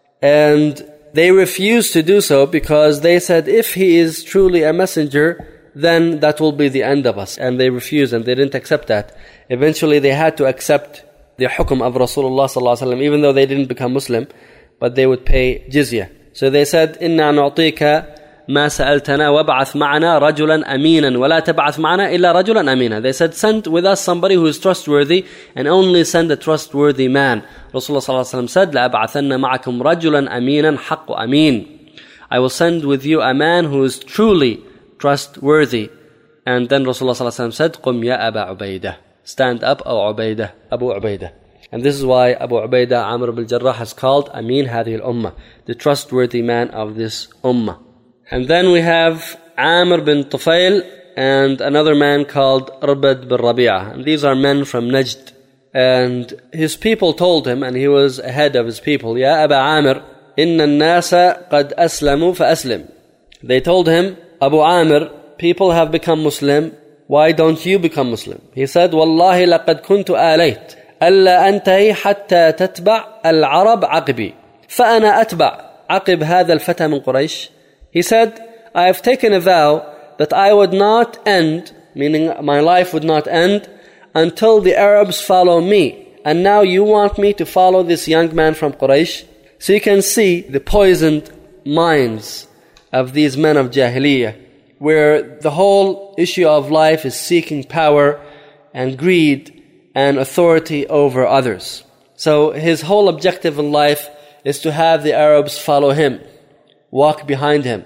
And they refused to do so because they said, if he is truly a messenger, then that will be the end of us. And they refused and they didn't accept that. Eventually they had to accept the hukum of Rasulullah sallallahu alaihi wasallam, even though they didn't become Muslim, but they would pay jizya. So they said, إِنَّا نُعْطِيكَ ما سألتنا وابعث معنا رجلا أمينا ولا تبعث معنا إلا رجلا أمينا. They said, send with us somebody who is trustworthy, and only send a trustworthy man. Rasulullah sallallahu alaihi wasallam said, لأبعثن معكم رجلا أمينا حق أمين. I will send with you a man who is truly trustworthy. And then Rasulullah sallallahu alaihi wasallam said, قم يا أبا عبيدة. Stand up, O Ubaidah, Abu Ubaidah. And this is why Abu Ubaidah Amr ibn al-Jarrah is called Amin Hadhihi al-Ummah, the trustworthy man of this Ummah. And then we have Amr bin Tufail and another man called Arbad bin Rabi'ah. And these are men from Najd. And his people told him, and he was ahead of his people, Ya Aba Amr, inna an-nasa qad aslamu fa aslim. They told him, Abu Amr, people have become Muslim, why don't you become Muslim? He said, Wallahi laqad kuntu alayt, alla antahi hatta tatba' al-arab aqbi. Fa-ana atba' aqib hadha al-fata min Quraysh. He said, I have taken a vow that I would not end, meaning my life would not end, until the Arabs follow me. And now you want me to follow this young man from Quraysh? So you can see the poisoned minds of these men of Jahiliyyah, where the whole issue of life is seeking power and greed and authority over others. So his whole objective in life is to have the Arabs follow him, walk behind him.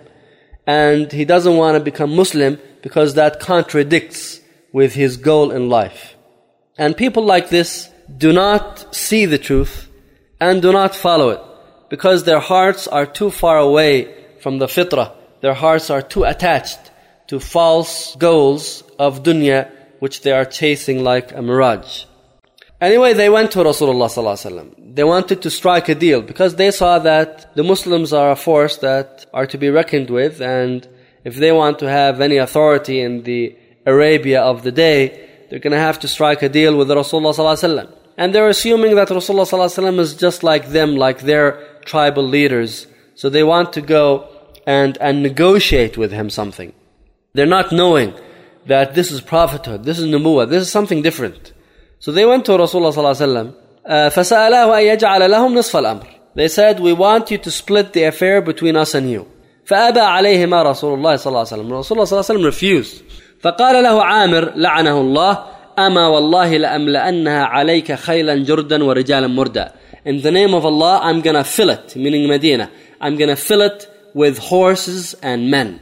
And he doesn't want to become Muslim because that contradicts with his goal in life. And people like this do not see the truth and do not follow it because their hearts are too far away from the fitrah. Their hearts are too attached to false goals of dunya which they are chasing like a mirage. Anyway, they went to Rasulullah sallallahu alaihi wasallam. They wanted to strike a deal because they saw that the Muslims are a force that are to be reckoned with, and if they want to have any authority in the Arabia of the day, they're going to have to strike a deal with Rasulullah sallallahu alaihi wasallam. And they're assuming that Rasulullah sallallahu alaihi wasallam is just like them, like their tribal leaders. So they want to go and, and negotiate with him something. They're not knowing that this is prophethood, this is nubuwwah, this is something different. So they went to Rasulullah sallallahu alaihi wasallam. فَسَأَلَاهُ أَن يَجْعَلَ لَهُمْ نِصْفَ الْأَمْرِ. They said, we want you to split the affair between us and you. فَأَبَى عَلَيْهِمَا رَسُولُ اللَّهِ صلى الله عليه وسلم. Rasulullah sallallahu alaihi wasallam refused. فَقَالَ لَهُ عَامِرْ لَعَنَهُ اللَّهِ أَمَا وَاللَّهِ لَأَمْلَأَنَّهَا عَلَيْكَ خَيْلًا جُرْدًا وَرِجَالًا مُرْدًا. In the name of Allah, I'm going to fill it, meaning Medina. I'm going to fill it with horses and men.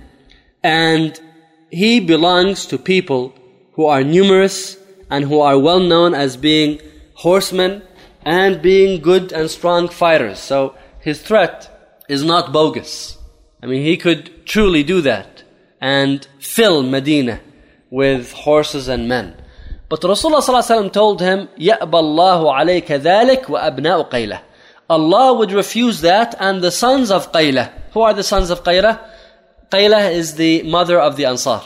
And he belongs to people who are numerous and who are well known as being horsemen and being good and strong fighters. So his threat is not bogus. I mean, he could truly do that and fill Medina with horses and men. But Rasulullah sallallahu alaihi wasallam told him, يَأْبَى اللَّهُ عَلَيْكَ ذَلِكَ وَأَبْنَاءُ قَيْلَةٍ. Allah would refuse that, and the sons of Qaylah. Who are the sons of Qaylah? Qaylah is the mother of the Ansar,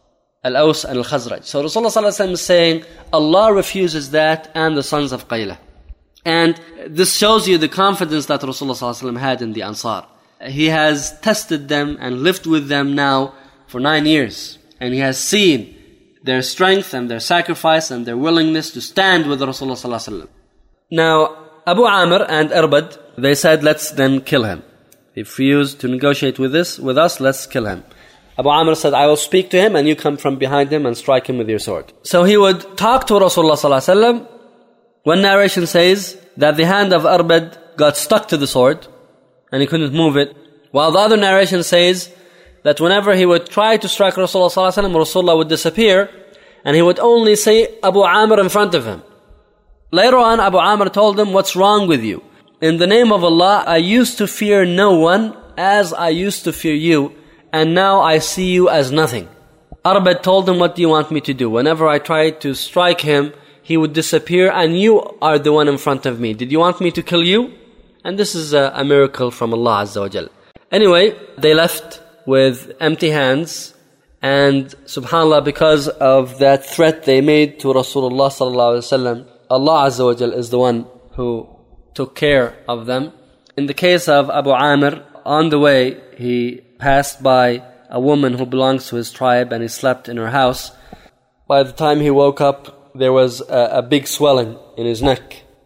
Al-Aws and Al-Khazraj. So Rasulullah sallallahu alaihi wasallam is saying, Allah refuses that and the sons of Qaylah. And this shows you the confidence that Rasulullah sallallahu alaihi wasallam had in the Ansar. He has tested them and lived with them now for nine years. And he has seen their strength and their sacrifice and their willingness to stand with Rasulullah sallallahu alaihi wasallam. Now, Abu Amr and Arbad, they said, let's then kill him. He refused to negotiate with this, with us, let's kill him. Abu Amr said, I will speak to him and you come from behind him and strike him with your sword. So he would talk to Rasulullah sallallahu alaihi wasallam. One narration says that the hand of Arbad got stuck to the sword and he couldn't move it. While the other narration says that whenever he would try to strike Rasulullah sallallahu alaihi wasallam, Rasulullah would disappear and he would only say Abu Amr in front of him. Later on, Abu Amr told him, what's wrong with you? In the name of Allah, I used to fear no one as I used to fear you, and now I see you as nothing. Arbad told him, what do you want me to do? Whenever I tried to strike him, he would disappear and you are the one in front of me. Did you want me to kill you? And this is a, a miracle from Allah Azza wa Jal. Anyway, they left with empty hands, and subhanAllah, because of that threat they made to Rasulullah sallallahu alaihi wasallam, Allah Azza wa Jal is the one who took care of them. In the case of Abu Amr, on the way, he passed by a woman who belongs to his tribe and he slept in her house. By the time he woke up, there was a, a big swelling in his neck.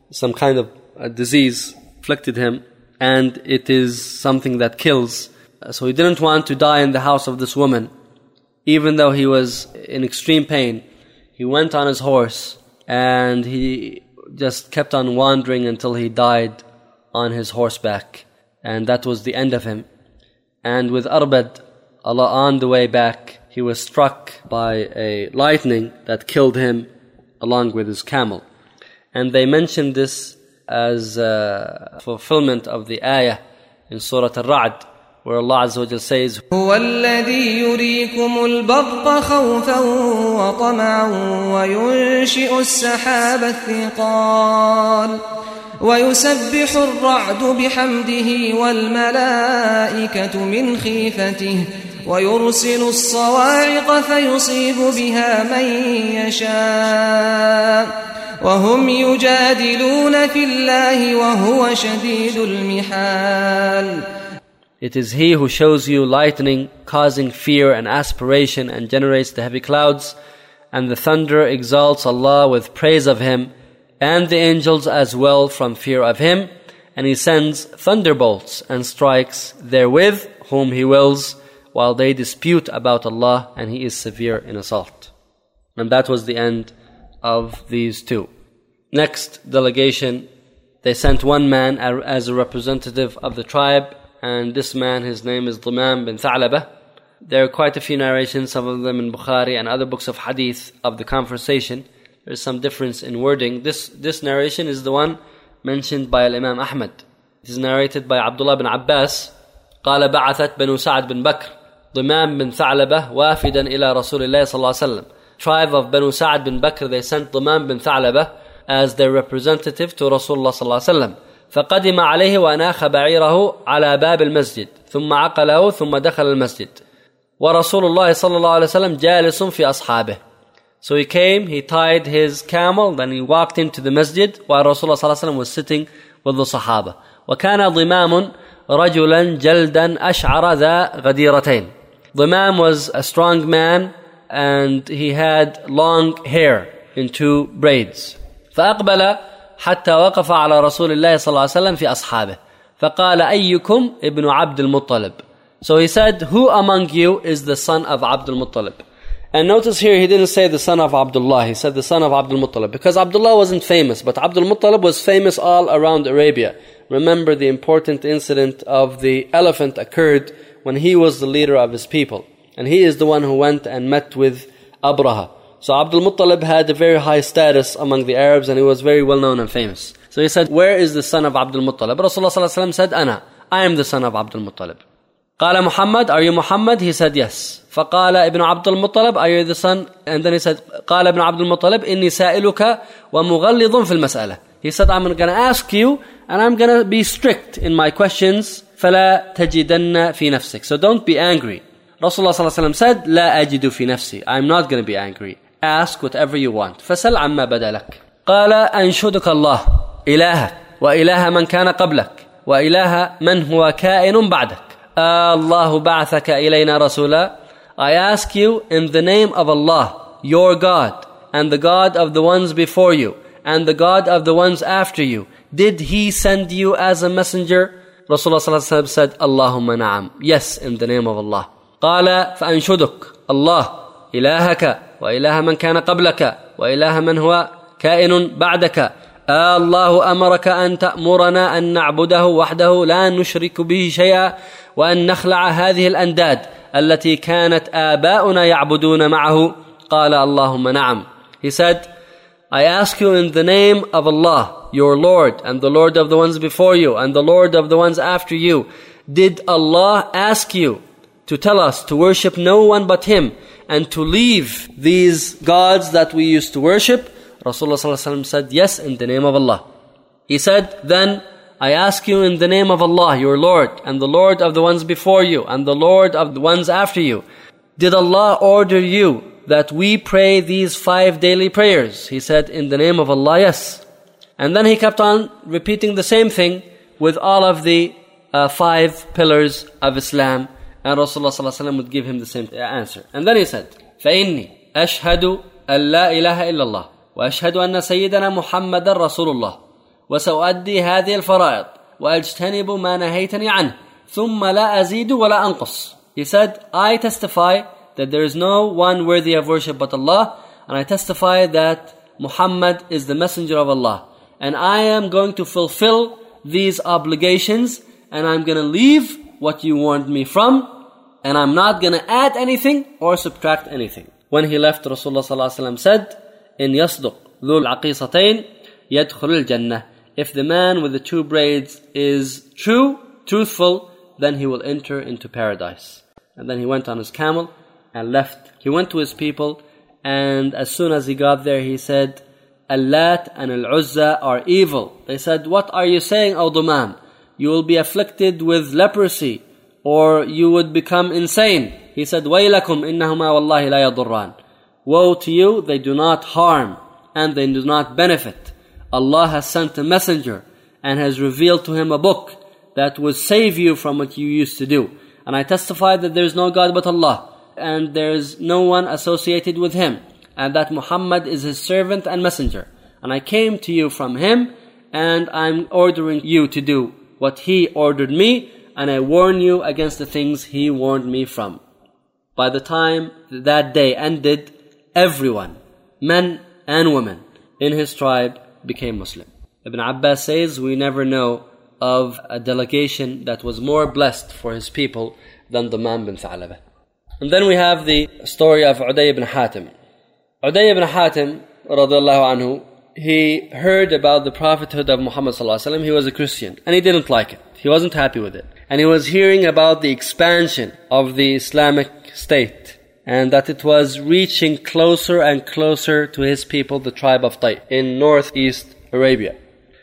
some kind of a disease afflicted him, and it is something that kills. So he didn't want to die in the house of this woman, even though he was in extreme pain. He went on his horse, and he just kept on wandering until he died on his horseback. And that was the end of him. And with Arbad, Allah, on the way back, he was struck by a lightning that killed him along with his camel. And they mentioned this as a fulfillment of the ayah in Surah Al-Ra'd, where Allah Azza wa Jal says, هو الذي يريكم البرق خوفا وطمعا وينشئ السحاب الثقال ويسبح الرعد بحمده والملائكة من خيفته ويرسل الصواعق فيصيب بها من يشاء وهم يجادلون في الله وهو شديد المحال. It is He who shows you lightning, causing fear and aspiration, and generates the heavy clouds, and the thunder exalts Allah with praise of Him, and the angels as well from fear of Him, and He sends thunderbolts and strikes therewith whom He wills, while they dispute about Allah, and He is severe in assault. And that was the end of these two. Next delegation, they sent one man as a representative of the tribe, and this man, his name is Dimam bin Tha'labah. There are quite a few narrations, some of them in Bukhari and other books of hadith, of the conversation. There is some difference in wording. This this narration is the one mentioned by Imam Ahmad. It is narrated by Abdullah bin Abbas. قال بعثت بنو سعد بن بكر ضمام بن ثعلبة وافدا إلى رسول الله صلى الله عليه وسلم. Tribe of Banu Sa'ad bin Bakr, they sent Dimam bin Tha'labah as their representative to Rasulullah صلى الله عليه وسلم. فقدم عليه وأناخ بعيره على باب المسجد ثم عقله ثم دخل المسجد ورسول الله صلى الله عليه وسلم جالس في أصحابه. So he came, he tied his camel, then he walked into the masjid while Rasulullah صلى الله عليه وسلم was sitting with the Sahaba. وكان ضمام رجلا جلدا أشعر ذا غديرتين. Dimam was a strong man and he had long hair in two braids. فأقبل حتى وقف على رسول الله صلى الله عليه وسلم في أصحابه فقال أيكم ابن عبد المطلب. So he said, who among you is the son of Abdul Muttalib? And notice here he didn't say the son of Abdullah, he said the son of Abdul Muttalib, because Abdullah wasn't famous, but Abdul Muttalib was famous all around Arabia. Remember the important incident of the elephant occurred when he was the leader of his people, and he is the one who went and met with Abraha. So Abdul Muttalib had a very high status among the Arabs, and he was very well known and famous. So he said, where is the son of Abdul Muttalib? Rasulullah sallallahu alaihi wasallam said, Ana, I am the son of Abdul Muttalib. قال Muhammad, are you Muhammad? He said, yes. فقال ابن عبد المطلب, are you the son? And then he said, قال ابن عبد المطلب إني سائلك ومغلظ في المسألة. He said, I'm going to ask you, and I'm going to be strict in my questions. فلا تجدن في نفسك. So don't be angry. Rasulullah sallallahu alaihi wasallam said, لا أجد في نفسي. I'm not going to be angry. Ask whatever you want. فسل عما بدا لك. قال أنشدك الله إلهك وإله من كان قبلك وإله من هو كائن بعدك. الله بعثك إلينا رسولا. I ask you in the name of Allah, your God, and the God of the ones before you, and the God of the ones after you. Did He send you as a messenger? Rasulullah sallallahu alaihi wasallam said, Allahumma na'am. Yes, in the name of Allah. قال فأنشدك الله إلهك وإله من كان قبلك وإله من هو كائن بعدك. الله أمرك أن تأمرنا أن نعبده وحده لا نشرك به شيئا وأن نخلع هذه الأنداد التي كانت آباؤنا يعبدون معه. قال اللهم نعم. He said, I ask you in the name of Allah, your Lord, and the Lord of the ones before you, and the Lord of the ones after you. Did Allah ask you to tell us to worship no one but Him, and to leave these gods that we used to worship? Rasulullah sallallahu alaihi wasallam said, yes, in the name of Allah. He said, then I ask you in the name of Allah, your Lord, and the Lord of the ones before you, and the Lord of the ones after you. Did Allah order you that we pray these five daily prayers? He said, in the name of Allah, yes. And then he kept on repeating the same thing with all of the uh, five pillars of Islam. And Rasulullah sallallahu alaihi wasallam would give him the same answer. And then he said, فَإِنِّي أَشْهَدُ أَن لَا إِلَهَ إِلَّا اللَّهِ وأشهد أن سيدنا محمد رسول الله وسأؤدي هذه الفرائض وأجتنب ما نهيتني عنه ثم لا أزيد ولا أنقص. He said, I testify that there is no one worthy of worship but Allah, and I testify that Muhammad is the messenger of Allah, and I am going to fulfill these obligations, and I'm going to leave what you warned me from, and I'm not going to add anything or subtract anything. When he left, Rasulullah sallallahu alaihi wasallam said, إن يصدق ذو العقيصتين يدخل الجنة. If the man with the two braids is true, truthful, then he will enter into paradise. And then he went on his camel and left. He went to his people, and as soon as he got there, he said, Al-Lat and Al-Uzza are evil. They said, what are you saying, O Duman? You will be afflicted with leprosy, or you would become insane. He said, وَيْلَكُمْ إِنَّهُمَا وَاللَّهِ لَا يَضُرَّانِ. Woe to you, they do not harm, and they do not benefit. Allah has sent a messenger, and has revealed to him a book that will save you from what you used to do. And I testify that there is no God but Allah, and there is no one associated with Him, and that Muhammad is His servant and messenger. And I came to you from Him, and I'm ordering you to do what He ordered me, and I warn you against the things He warned me from. By the time that day ended, everyone, men and women, in his tribe became Muslim. Ibn Abbas says, we never know of a delegation that was more blessed for his people than Duman bin Tha'labah. And then we have the story of Uday ibn Hatim. Uday ibn Hatim, radiallahu anhu, he heard about the prophethood of Muhammad sallallahu alaihi wasallam. He was a Christian, and he didn't like it. He wasn't happy with it. And he was hearing about the expansion of the Islamic state, and that it was reaching closer and closer to his people, the tribe of Taif, in northeast Arabia.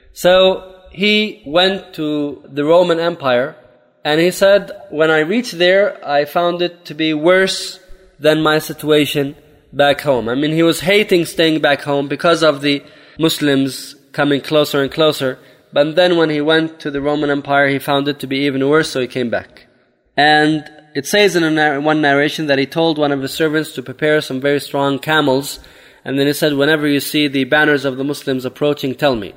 So he went to the Roman Empire, and he said, when I reached there, I found it to be worse than my situation back home. I mean, he was hating staying back home because of the Muslims coming closer and closer. But then when he went to the Roman Empire, he found it to be even worse, so he came back. And it says in a, one narration that he told one of his servants to prepare some very strong camels. And then he said, whenever you see the banners of the Muslims approaching, tell me.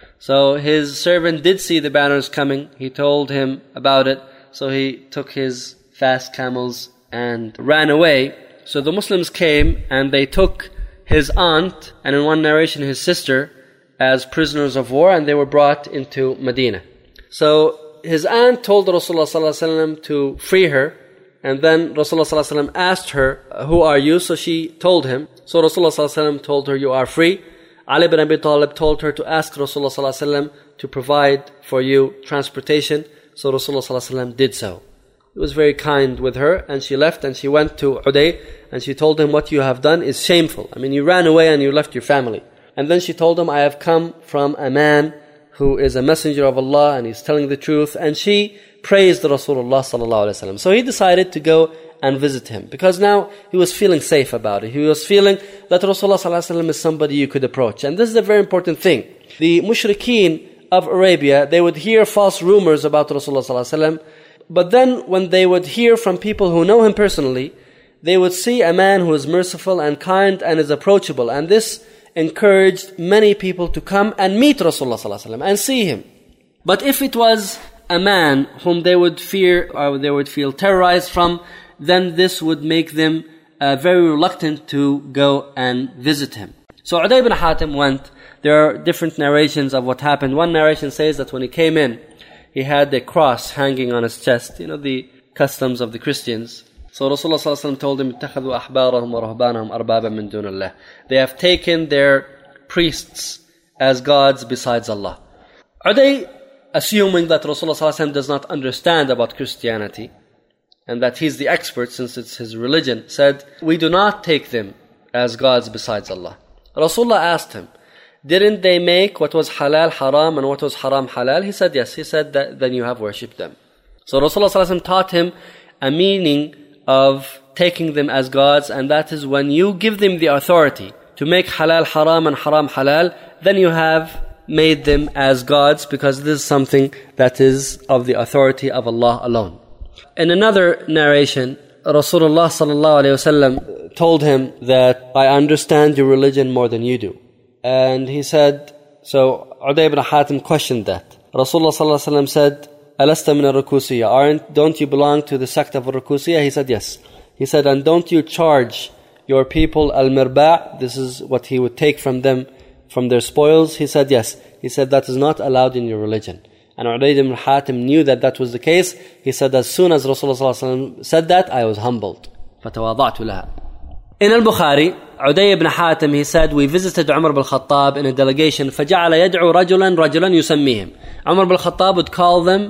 So his servant did see the banners coming. He told him about it. So he took his fast camels and ran away. So the Muslims came and they took his aunt, and in one narration his sister, as prisoners of war, and they were brought into Medina. So his aunt told Rasulullah sallallahu alaihi wasallam to free her, and then Rasulullah sallallahu alaihi wasallam asked her, who are you? So she told him. So Rasulullah sallallahu alaihi wasallam told her, you are free. Ali bin Abi Talib told her to ask Rasulullah sallallahu alaihi wasallam to provide for you transportation. So Rasulullah sallallahu alaihi wasallam did so. He was very kind with her, and she left and she went to Uday, and she told him, what you have done is shameful. I mean, you ran away and you left your family. And then she told him, I have come from a man who is a messenger of Allah, and he's telling the truth. And she praised Rasulullah sallallahu alaihi wasallam. So he decided to go and visit him, because now he was feeling safe about it. He was feeling that Rasulullah sallallahu alaihi wasallam is somebody you could approach. And this is a very important thing. The mushrikeen of Arabia, they would hear false rumors about Rasulullah sallallahu alaihi wasallam, but then when they would hear from people who know him personally, they would see a man who is merciful and kind and is approachable. And this encouraged many people to come and meet Rasulullah sallallahu alaihi wasallam and see him. But if it was a man whom they would fear or they would feel terrorized from, then this would make them uh, very reluctant to go and visit him. So Uday ibn Hatim went. There are different narrations of what happened. One narration says that when he came in, he had a cross hanging on his chest. You know, the customs of the Christians. So Rasulullah sallallahu alaihi wasallam told him, اتخذوا أحبارهم ورهبانهم أربابا من دون الله. They have taken their priests as gods besides Allah. Uday, assuming that Rasulullah sallallahu alaihi wasallam does not understand about Christianity, and that he's the expert since it's his religion, said, we do not take them as gods besides Allah. Rasulullah asked him, didn't they make what was halal haram and what was haram halal? He said, yes. He said, that then you have worshipped them. So Rasulullah sallallahu alaihi wasallam taught him a meaning of taking them as gods, and that is when you give them the authority to make halal haram and haram halal, then you have made them as gods, because this is something that is of the authority of Allah alone. In another narration, Rasulullah sallallahu alaihi wasallam told him that I understand your religion more than you do. And he said, so Uday ibn Hatim questioned that. Rasulullah sallallahu alaihi wasallam said, Alasta min al-Rukusiyya, aren't, don't you belong to the sect of al-Rukusiyya? He said, yes. He said, and don't you charge your people al-mirba'? This is what he would take from them, from their spoils. He said, yes. He said, that is not allowed in your religion. And Uday ibn Hatim knew that that was the case. He said, as soon as Rasulullah sallallahu alaihi wasallam said that, I was humbled. فَتَوَاضَعْتُ لَهَا. In al-Bukhari, Uday ibn Hatim, he said, we visited Umar ibn al-Khattab in a delegation. فَجَعَلَ يَدْعُو رَجُلًا رَجُلًا يُسَمِّيهِمْ. Umar ibn al-Khattab would call them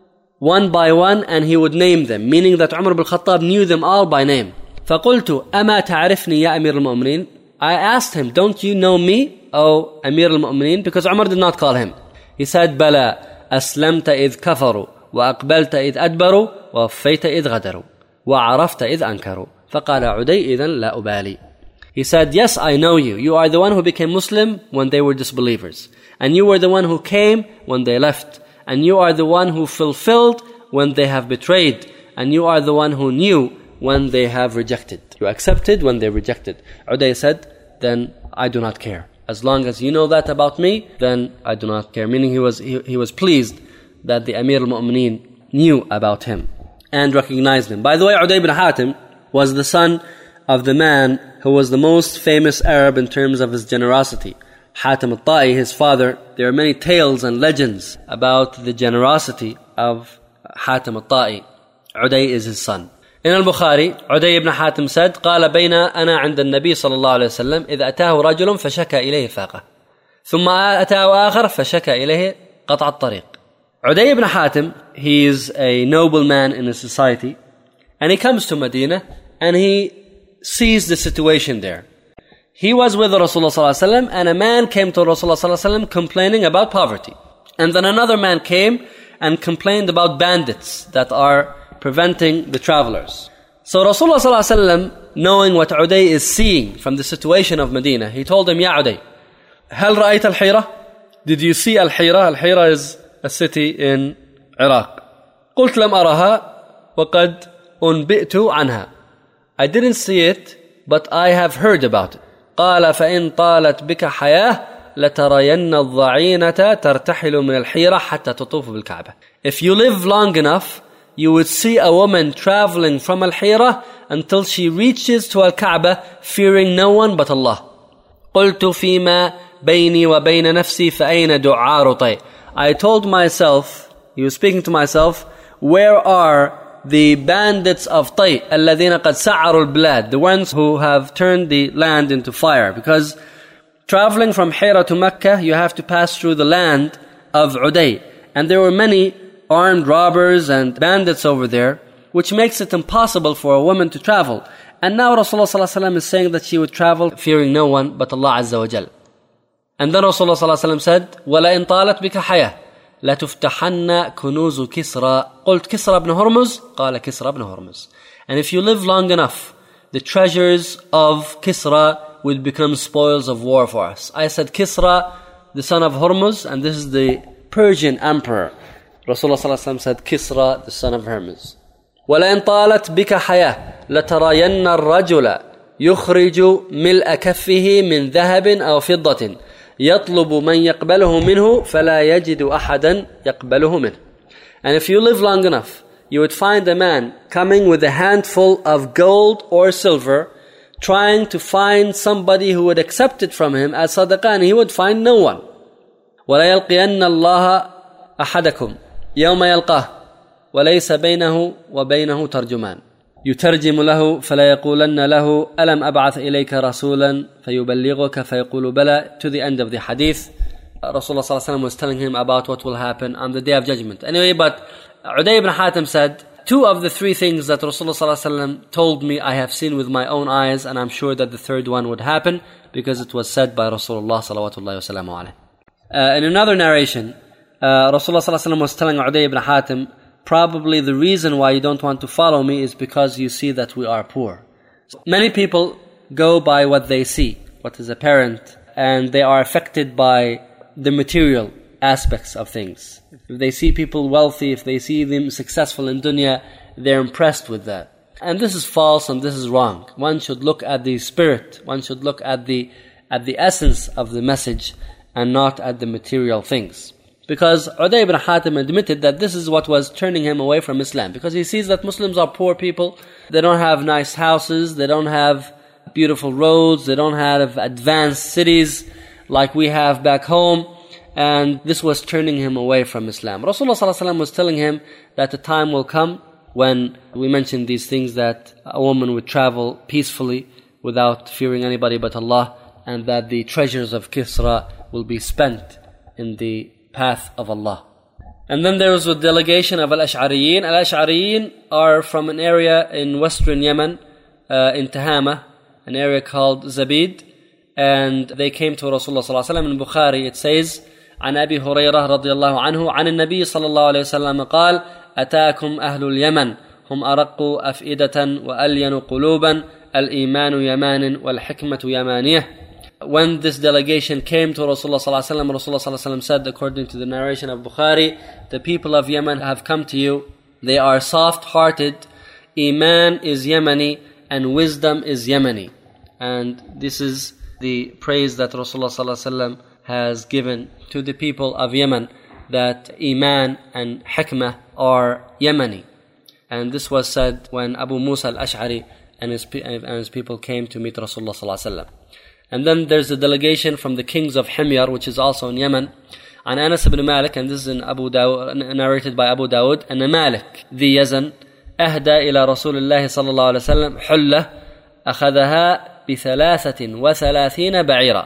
one by one and he would name them, meaning that Umar ibn al-Khattab knew them all by name. فَقُلْتُ أَمَا تَعْرِفْنِي يَا أَمِيرَ الْمُؤْمِنِينَ. I asked him, don't you know me, O Amir al-Mu'mineen? Because Umar did not call him. He said, بَلَا أَسْلَمْتَ إِذْ كَفَرُوا وَأَقْبَلْتَ إِذْ أَدْبَرُوا وَوَفَّيْتَ إِذْ غَدَرُوا وَعَرَفْتَ إِذْ أَنْكَرُوا فَقَالَ عُدَيْ إِذًا لَا أُبَالِي. He said, yes, I know you. You are the one who became Muslim when they were disbelievers. And you were the one who came when they left. And you are the one who fulfilled when they have betrayed. And you are the one who knew when they have rejected. You accepted when they rejected. Uday said, then I do not care. As long as you know that about me, then I do not care. Meaning he was he, he was pleased that the Amir al-Mu'mineen knew about him and recognized him. By the way, Uday ibn Hatim was the son of the man who was the most famous Arab in terms of his generosity. Hatim al-Ta'i, his father. There are many tales and legends about the generosity of Hatim al-Ta'i. Uday is his son. In al-Bukhari, Uday ibn Hatim said, قال بين أنا عند النبي صلى الله عليه وسلم إذا أتاه رجل فشكى إليه فاقة ثم أتاه آخر فشكى إليه قطع الطريق. Uday ibn Hatim, he is a noble man in a society, and he comes to Medina and he sees the situation there. He was with Rasulullah sallallahu alaihi wasallam, and a man came to Rasulullah sallallahu alaihi wasallam complaining about poverty. And then another man came and complained about bandits that are preventing the travelers. So Rasulullah sallallahu alaihi wasallam, knowing what Uday is seeing from the situation of Medina, he told him, Ya Uday, هل رأيت الحيرة? Did you see Al-Hira? Al-Hira is a city in Iraq. قلت لم أرها وقد أنبئت عنها. I didn't see it, but I have heard about it. قال فإن طالت بك حياة لترين الضعينة ترتحل من الحيرة حتى تطوف بالكعبة. If you live long enough, you would see a woman traveling from Al-Hira until she reaches to Al-Kaaba, fearing no one but Allah. قلت فيما بيني وبين نفسي فأين دعار طي. I told myself, he was speaking to myself, where are the bandits of Tay, الذين قد سعروا البلاد, the ones who have turned the land into fire? Because traveling from Hira to Mecca, you have to pass through the land of Uday, and there were many armed robbers and bandits over there, which makes it impossible for a woman to travel. And now Rasulullah sallallahu alaihi wasallam is saying that she would travel fearing no one but Allah Azza wa Jal. And then Rasulullah sallallahu alaihi wasallam said, وَلَئِنْ طَالَتْ بِكَ حَيَاةٌ لَتُفْتَحَنَّ كُنُوزُ كِسْرَى. قلت كِسْرَى بن هرمز قال كِسْرَى بن هرمز. And if you live long enough, the treasures of Kisra will become spoils of war for us. I said Kisra, the son of Hormuz, and this is the Persian emperor. Rasulullah sallallahu alaihi wasallam said Kisra, the son of Hermes. وَلَئِنْ طَالَتْ بِكَ حَيَاةٌ لَتَرَيَنَّ الرَّجُلَ يُخْرِجُ مِلْءَ كَفِّهِ مِنْ ذَهَبٍ أَوْ فِضَّةٍ يطلب من يقبله منه فلا يجد أحدا يقبله منه. And if you live long enough, you would find a man coming with a handful of gold or silver, trying to find somebody who would accept it from him as sadaqah, and he would find no one. ولا يلقين الله أحدكم يوم يلقاه وليس بينه وبينه ترجمان يترجم له فلا يقولن له ألم أبعث إليك رسولا فيبلغك فيقول بلى, to the end of the hadith. Rasulullah sallallahu alaihi wasallam was telling him about what will happen on the day of judgment. Anyway, but Uday ibn Hatim said, two of the three things that Rasulullah sallallahu alaihi wasallam told me I have seen with my own eyes, and I'm sure that the third one would happen because it was said by Rasulullah sallallahu alaihi wasallam. Uh, in another narration, uh, Rasulullah sallallahu alaihi wasallam was telling Uday ibn Hatim, probably the reason why you don't want to follow me is because you see that we are poor. Many people go by what they see, what is apparent, and they are affected by the material aspects of things. If they see people wealthy, if they see them successful in dunya, they're impressed with that. And this is false and this is wrong. One should look at the spirit, one should look at the at the essence of the message and not at the material things. Because Uday ibn Hatim admitted that this is what was turning him away from Islam. Because he sees that Muslims are poor people. They don't have nice houses. They don't have beautiful roads. They don't have advanced cities like we have back home. And this was turning him away from Islam. Rasulullah sallallahu alaihi wasallam was telling him that the time will come when we mentioned these things, that a woman would travel peacefully without fearing anybody but Allah, and that the treasures of Kisra will be spent in the path of Allah. And then there was a delegation of Al-Ash'ariyin. Al-Ash'ariyin are from an area in western Yemen, uh, in Tahama, an area called Zabid, and they came to Rasulullah sallallahu alaihi wasallam. In Bukhari it says, عن أبي هريرة رضي الله عنه عن النبي صلى الله عليه وسلم قال أتاكم أهل اليمن هم أرق أفئدة وألين قلوبا الإيمان يمان والحكمة يمانية. When this delegation came to Rasulullah sallallahu alaihi wasallam, Rasulullah sallallahu alaihi wasallam said, according to the narration of Bukhari, the people of Yemen have come to you. They are soft-hearted. Iman is Yemeni and wisdom is Yemeni. And this is the praise that Rasulullah sallallahu alaihi wasallam has given to the people of Yemen, that Iman and Hikmah are Yemeni. And this was said when Abu Musa al-Ash'ari and his, and his people came to meet Rasulullah sallallahu alaihi wasallam. And then there's a delegation from the kings of Himyar, which is also in Yemen. And Anas ibn Malik, and this is in Abu Dawud, narrated by Abu Dawud, and Malik ذي يزن أهدى إلى رسول الله صلى الله عليه وسلم حلة أخذها بثلاثة وثلاثين بعيرا.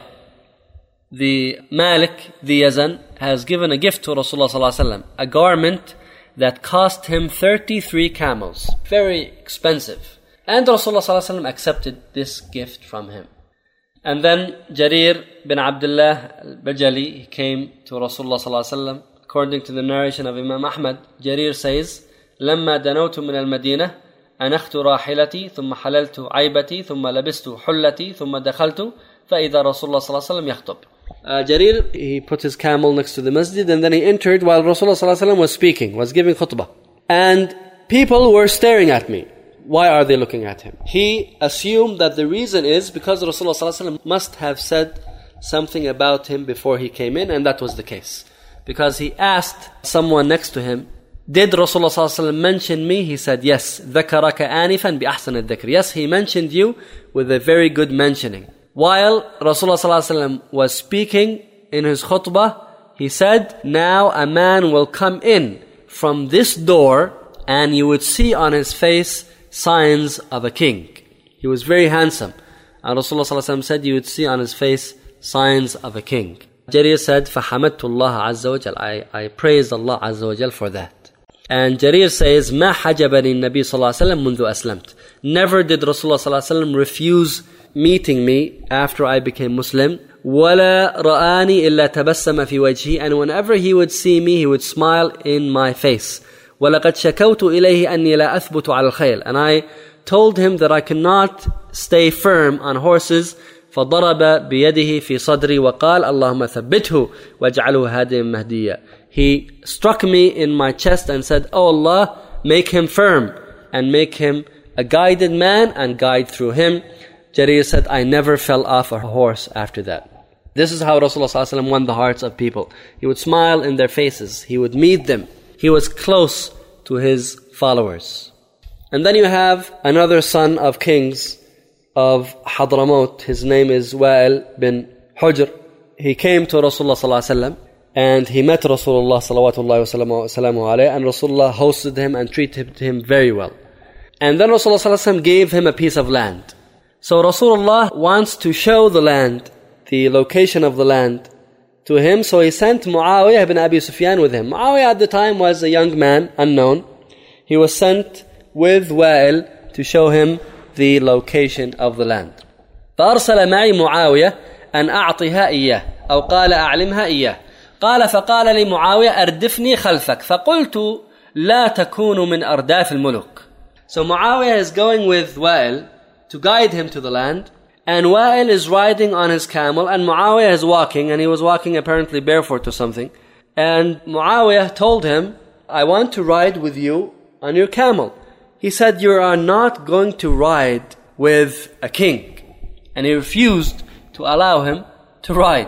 The Malik ذي يزن has given a gift to Rasulullah sallallahu alaihi wasallam, a garment that cost him thirty-three camels, very expensive. And Rasulullah sallallahu alaihi wasallam accepted this gift from him. And then Jarir bin Abdullah al-Bajali came to Rasulullah sallallahu alaihi wasallam. According to the narration of Imam Ahmad, Jarir says, لما دنوت من المدينة أنخت راحلتي ثم حللت عيبتي ثم لبست حلتي ثم دخلت فإذا رسول الله صلى الله عليه وسلم يخطب. Uh, Jarir, he put his camel next to the masjid, and then he entered while Rasulullah sallallahu alaihi wasallam was speaking, was giving khutbah. And people were staring at me. Why are they looking at him? He assumed that the reason is because Rasulullah sallallahu alaihi wasallam must have said something about him before he came in, and that was the case. Because he asked someone next to him, did Rasulullah sallallahu alaihi wasallam mention me? He said, yes. ذَكَرَكَ آنِفًا بِأَحْسَنِ الذِّكْرِ. Yes, he mentioned you with a very good mentioning. While Rasulullah sallallahu alaihi wasallam was speaking in his khutbah, he said, now a man will come in from this door and you would see on his face signs of a king. He was very handsome. And Rasulullah sallallahu alaihi wasallam said, you would see on his face signs of a king. Jarir said, فَحَمَدْتُ اللَّهَ عَزَّ وَجَلَ. I, I praised Allah Azza wa Jal for that. And Jarir says, مَا حَجَبَنِي النَّبِي صلى الله عليه وسلم مُنذُ أَسْلَمْتُ. Never did Rasulullah sallallahu alaihi wasallam refuse meeting me after I became Muslim. وَلَا رَآنِي إِلَّا تَبَسَّمَ فِي وَجْهِي. And whenever he would see me, he would smile in my face. وَلَقَدْ شَكَوْتُ إِلَيْهِ أَنِّي لَا أَثْبُتُ عَلَى الْخَيْلِ. And I told him that I cannot stay firm on horses. فَضَرَبَ بِيَدِهِ فِي صَدْرِي وَقَالَ اللَّهُمَّ ثَبِّتْهُ وَاجْعَلْهُ هَادِيًا مَهْدِيًّا. He struck me in my chest and said, oh Allah, make him firm and make him a guided man and guide through him. Jarir said, I never fell off a horse after that. This is how Rasulullah sallallahu alaihi wasallam won the hearts of people. He would smile in their faces. He would meet them. He was close to his followers. And then you have another son of kings of Hadramaut. His name is Wa'il bin Hujr. He came to Rasulullah sallallahu alaihi wasallam and he met Rasulullah sallallahu alaihi wasallam, and Rasulullah hosted him and treated him very well. And then Rasulullah sallallahu alaihi wasallam gave him a piece of land. So Rasulullah wants to show the land, the location of the land, to him. So he sent Muawiyah ibn Abi Sufyan with him. Muawiyah at the time was a young man, unknown. He was sent with Wa'il to show him the location of the land. فأرسل معي معاوية أن أعطيها إياه أو قال أعلمها إياه. قال فقال لي معاوية أردفني خلفك فقلت لا تكون من أرداف الملوك. So Muawiyah is going with Wa'il to guide him to the land, and Wa'il is riding on his camel, and Muawiyah is walking, and he was walking apparently barefoot or something. And Muawiyah told him, I want to ride with you on your camel. He said, you are not going to ride with a king. And he refused to allow him to ride.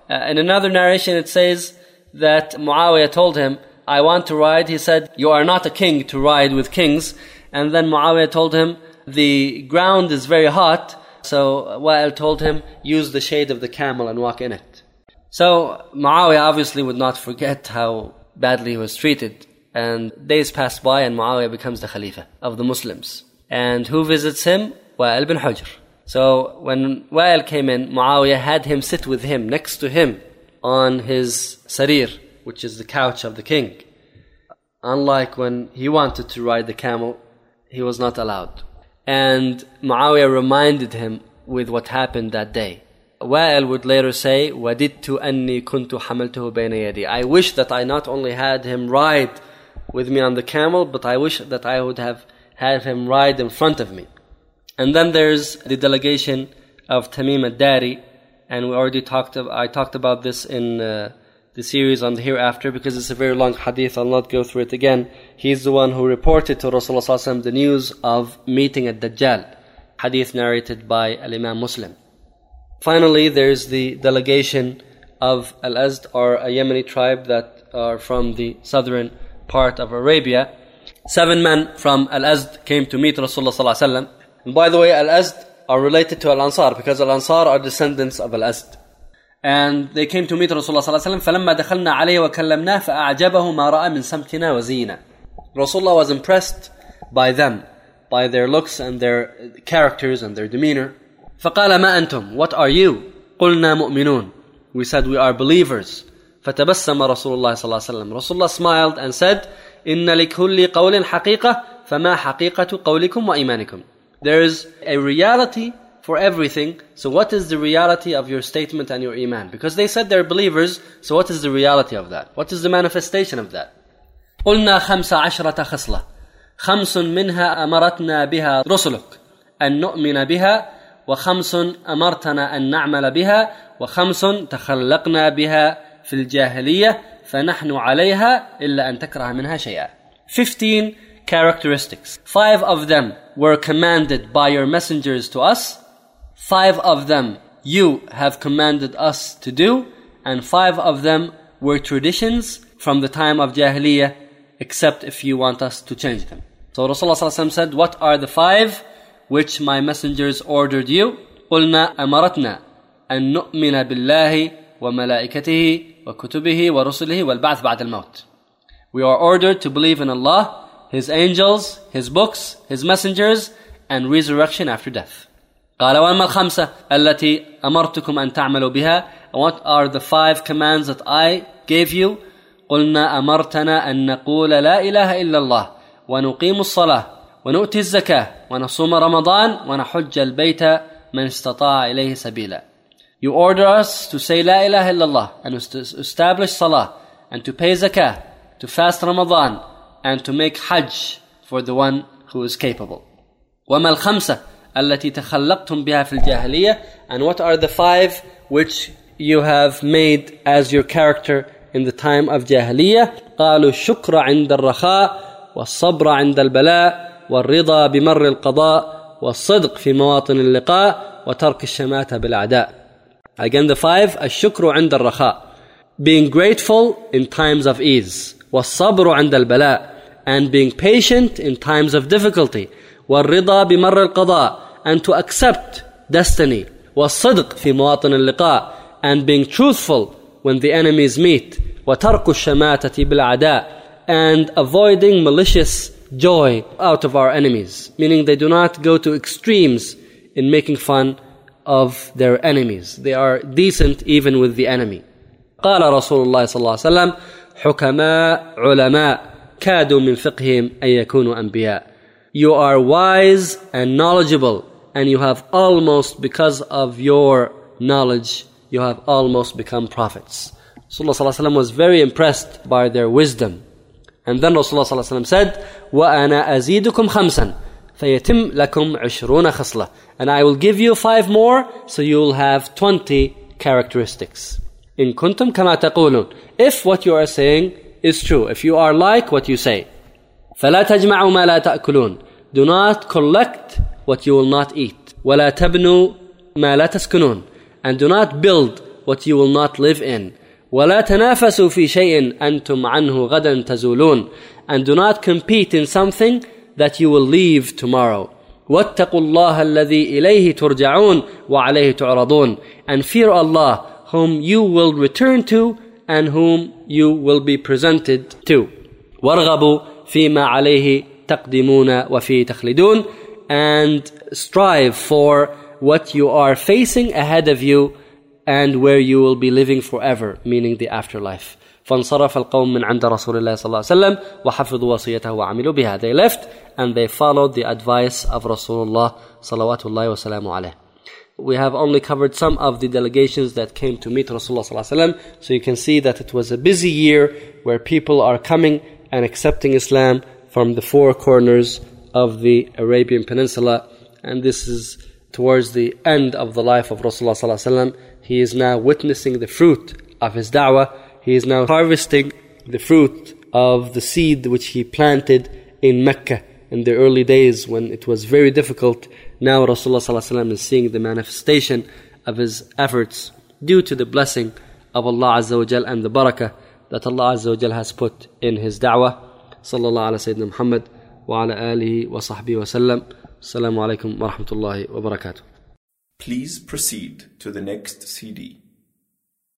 Uh, in another narration it says that Muawiyah told him, I want to ride. He said, you are not a king to ride with kings. And then Muawiyah told him, the ground is very hot. So Wa'il told him, use the shade of the camel and walk in it. So Muawiyah obviously would not forget how badly he was treated. And days pass by and Muawiyah becomes the Khalifa of the Muslims. And who visits him? Wa'il bin Hujr. So when Wa'il came in, Muawiyah had him sit with him, next to him, on his sarir, which is the couch of the king. Unlike when he wanted to ride the camel, he was not allowed. And Muawiyah reminded him with what happened that day. Wa'il would later say, وَدِدْتُ أَنِّي كُنْتُ حَمَلْتُهُ بَيْنَ يَدِي. I wish that I not only had him ride with me on the camel, but I wish that I would have had him ride in front of me. And then there's the delegation of Tamim ad-Dari, and we already talked. Of, I talked about this in uh, the series on the hereafter because it's a very long hadith. I'll not go through it again. He's the one who reported to Rasulullah sallallahu alaihi wasallam the news of meeting at Dajjal. Hadith narrated by Al-Imam Muslim. Finally, there's the delegation of Al-Azd, or a Yemeni tribe that are from the southern part of Arabia. Seven men from Al-Azd came to meet Rasulullah sallallahu alaihi wasallam. And by the way, Al-Azd are related to Al-Ansar because Al-Ansar are descendants of Al-Azd. And they came to meet Rasulullah sallallahu alaihi wasallam. فَلَمَّا دَخَلْنَا عَلَيْهِ وَكَلَّمْنَا فَأَعْجَبَهُ مَا رَأَى مِنْ سَمْتِنَا وَزِينَا. Rasulullah was impressed by them, by their looks and their characters and their demeanor. فَقَالَ مَا أَنْتُمْ. What are you? قُلْنَا مُؤْمِنُونَ. We said we are believers. فَتَبَسَّمَ رَسُولُ اللَّهِ صلى الله عليه وسلم. Rasulullah smiled and said, إِنَّ لِكُلِّ قَوْلٍ حَقِيقَةً فَمَا حَقِيقَةُ قَوْلِكُمْ وَإِيمَانِكُمْ. There is a reality for everything. So what is the reality of your statement and your iman? Because they said they're believers, so what is the reality of that? What is the manifestation of that? قُلْنَا خَمْسَ عَشْرَةَ خَصْلَةً خَمْسٌ مِنْهَا أَمَرَتْنَا بِهَا رُسُلُكَ أَن نُؤْمِنَ بِهَا وخمس أمرتنا أن نعمل بها وخمس تخلقنا بها في الجاهلية فنحن عليها إلا أن تكره منها شيئا. Fifteen characteristics. Five of them were commanded by your messengers to us. Five of them you have commanded us to do. And five of them were traditions from the time of Jahiliyyah, except if you want us to change them. So Rasulullah said, what are the five which my messengers ordered you? قُلْنَا أَمَرَتْنَا أَن نُؤْمِنَ بِاللَّهِ وَمَلَائِكَتِهِ وَكُتُبِهِ وَرُسُلِهِ وَالْبَعْثِ بَعْدَ الْمَوْتِ. We are ordered to believe in Allah, His angels, His books, His messengers, and resurrection after death. قال وَأَمَّا الْخَمْسَةِ الَّتِي أَمَرْتُكُمْ أَن تَعْمَلُوا بِهَا. What are the five commands that I gave you? قُلْنَا أَمَرْتَنَا أَن نَقُولَ لَا إِلَهَ إِلَّا اللَّهِ وَنُقِيمُ الصَّلَاةِ ونؤتي الزكاة ونصوم رمضان ونحج البيت من استطاع إليه سبيلا. You order us to say La ilaha illallah and to establish salah and to pay zakah, to fast Ramadan and to make hajj for the one who is capable. وما الخمسة التي تخلقتم بها في الجاهلية. And what are the five which you have made as your character in the time of Jahiliyyah? قالوا الشكر عند الرخاء والصبر عند البلاء والرضا بمر القضاء والصدق في مواطن اللقاء وترك الشماتة بالأعداء. Again the five, الشكر عند الرخاء, being grateful in times of ease, والصبر عند البلاء, and being patient in times of difficulty, والرضا بمر القضاء, and to accept destiny, والصدق في مواطن اللقاء, and being truthful when the enemies meet, وترك الشماتة بالأعداء, and avoiding malicious joy out of our enemies, meaning they do not go to extremes in making fun of their enemies. They are decent even with the enemy. قال رسول الله صلى الله عليه وسلم حكماء علماء كادوا من فقههم أن يكونوا أنبياء. You are wise and knowledgeable, and you have almost, because of your knowledge, you have almost become prophets. Rasulullah صلى الله عليه وسلم was very impressed by their wisdom. And then Rasulullah صلى الله عليه وسلم said, وَأَنَا أَزِيدُكُمْ خَمْسًا فَيَتِمْ لَكُمْ عِشْرُونَ خَصْلَةً. And I will give you five more, so you will have twenty characteristics. إِن كُنْتُمْ كَمَا تَقُولُونَ. If what you are saying is true, if you are like what you say. فَلَا تَجْمَعُوا مَا لَا تَأْكُلُونَ. Do not collect what you will not eat. وَلَا تَبْنُوا مَا لَا تَسْكُنُونَ. And do not build what you will not live in. وَلَا تَنَافَسُوا فِي شَيْءٍ أَنْتُمْ عَنْهُ غَدًا تَزُولُونَ. And do not compete in something that you will leave tomorrow. وَاتَّقُوا اللَّهَ الَّذِي إِلَيْهِ تُرْجَعُونَ وَعَلَيْهِ تُعْرَضُونَ. And fear Allah, whom you will return to and whom you will be presented to. وَارْغَبُوا فِيمَا عَلَيْهِ تَقْدِمُونَ وَفِي تَخْلِدُونَ. And strive for what you are facing ahead of you and where you will be living forever, meaning the afterlife. فانصرف القوم من عند رسول الله صلى الله عليه وسلم وحفظوا وصيته وعملوا بها. They left and they followed the advice of Rasulullah salawatullahi wa salamu alayh. We have only covered some of the delegations that came to meet Rasulullah sallallahu alayhi wa sallam. So you can see that it was a busy year where people are coming and accepting Islam from the four corners of the Arabian Peninsula. And this is towards the end of the life of Rasulullah sallallahu alayhi wa sallam. He is now witnessing the fruit of his da'wah. He is now harvesting the fruit of the seed which he planted in Mecca in the early days when it was very difficult. Now Rasulullah sallallahu alaihi wasallam is seeing the manifestation of his efforts due to the blessing of Allah Azza wa Jal and the barakah that Allah Azza wa Jal has put in his da'wah. Sallallahu ala Sayyidina Muhammad wa ala alihi wa sahbihi wa sallam. Assalamu alaikum wa rahmatullahi wa barakatuh. Please proceed to the next C D.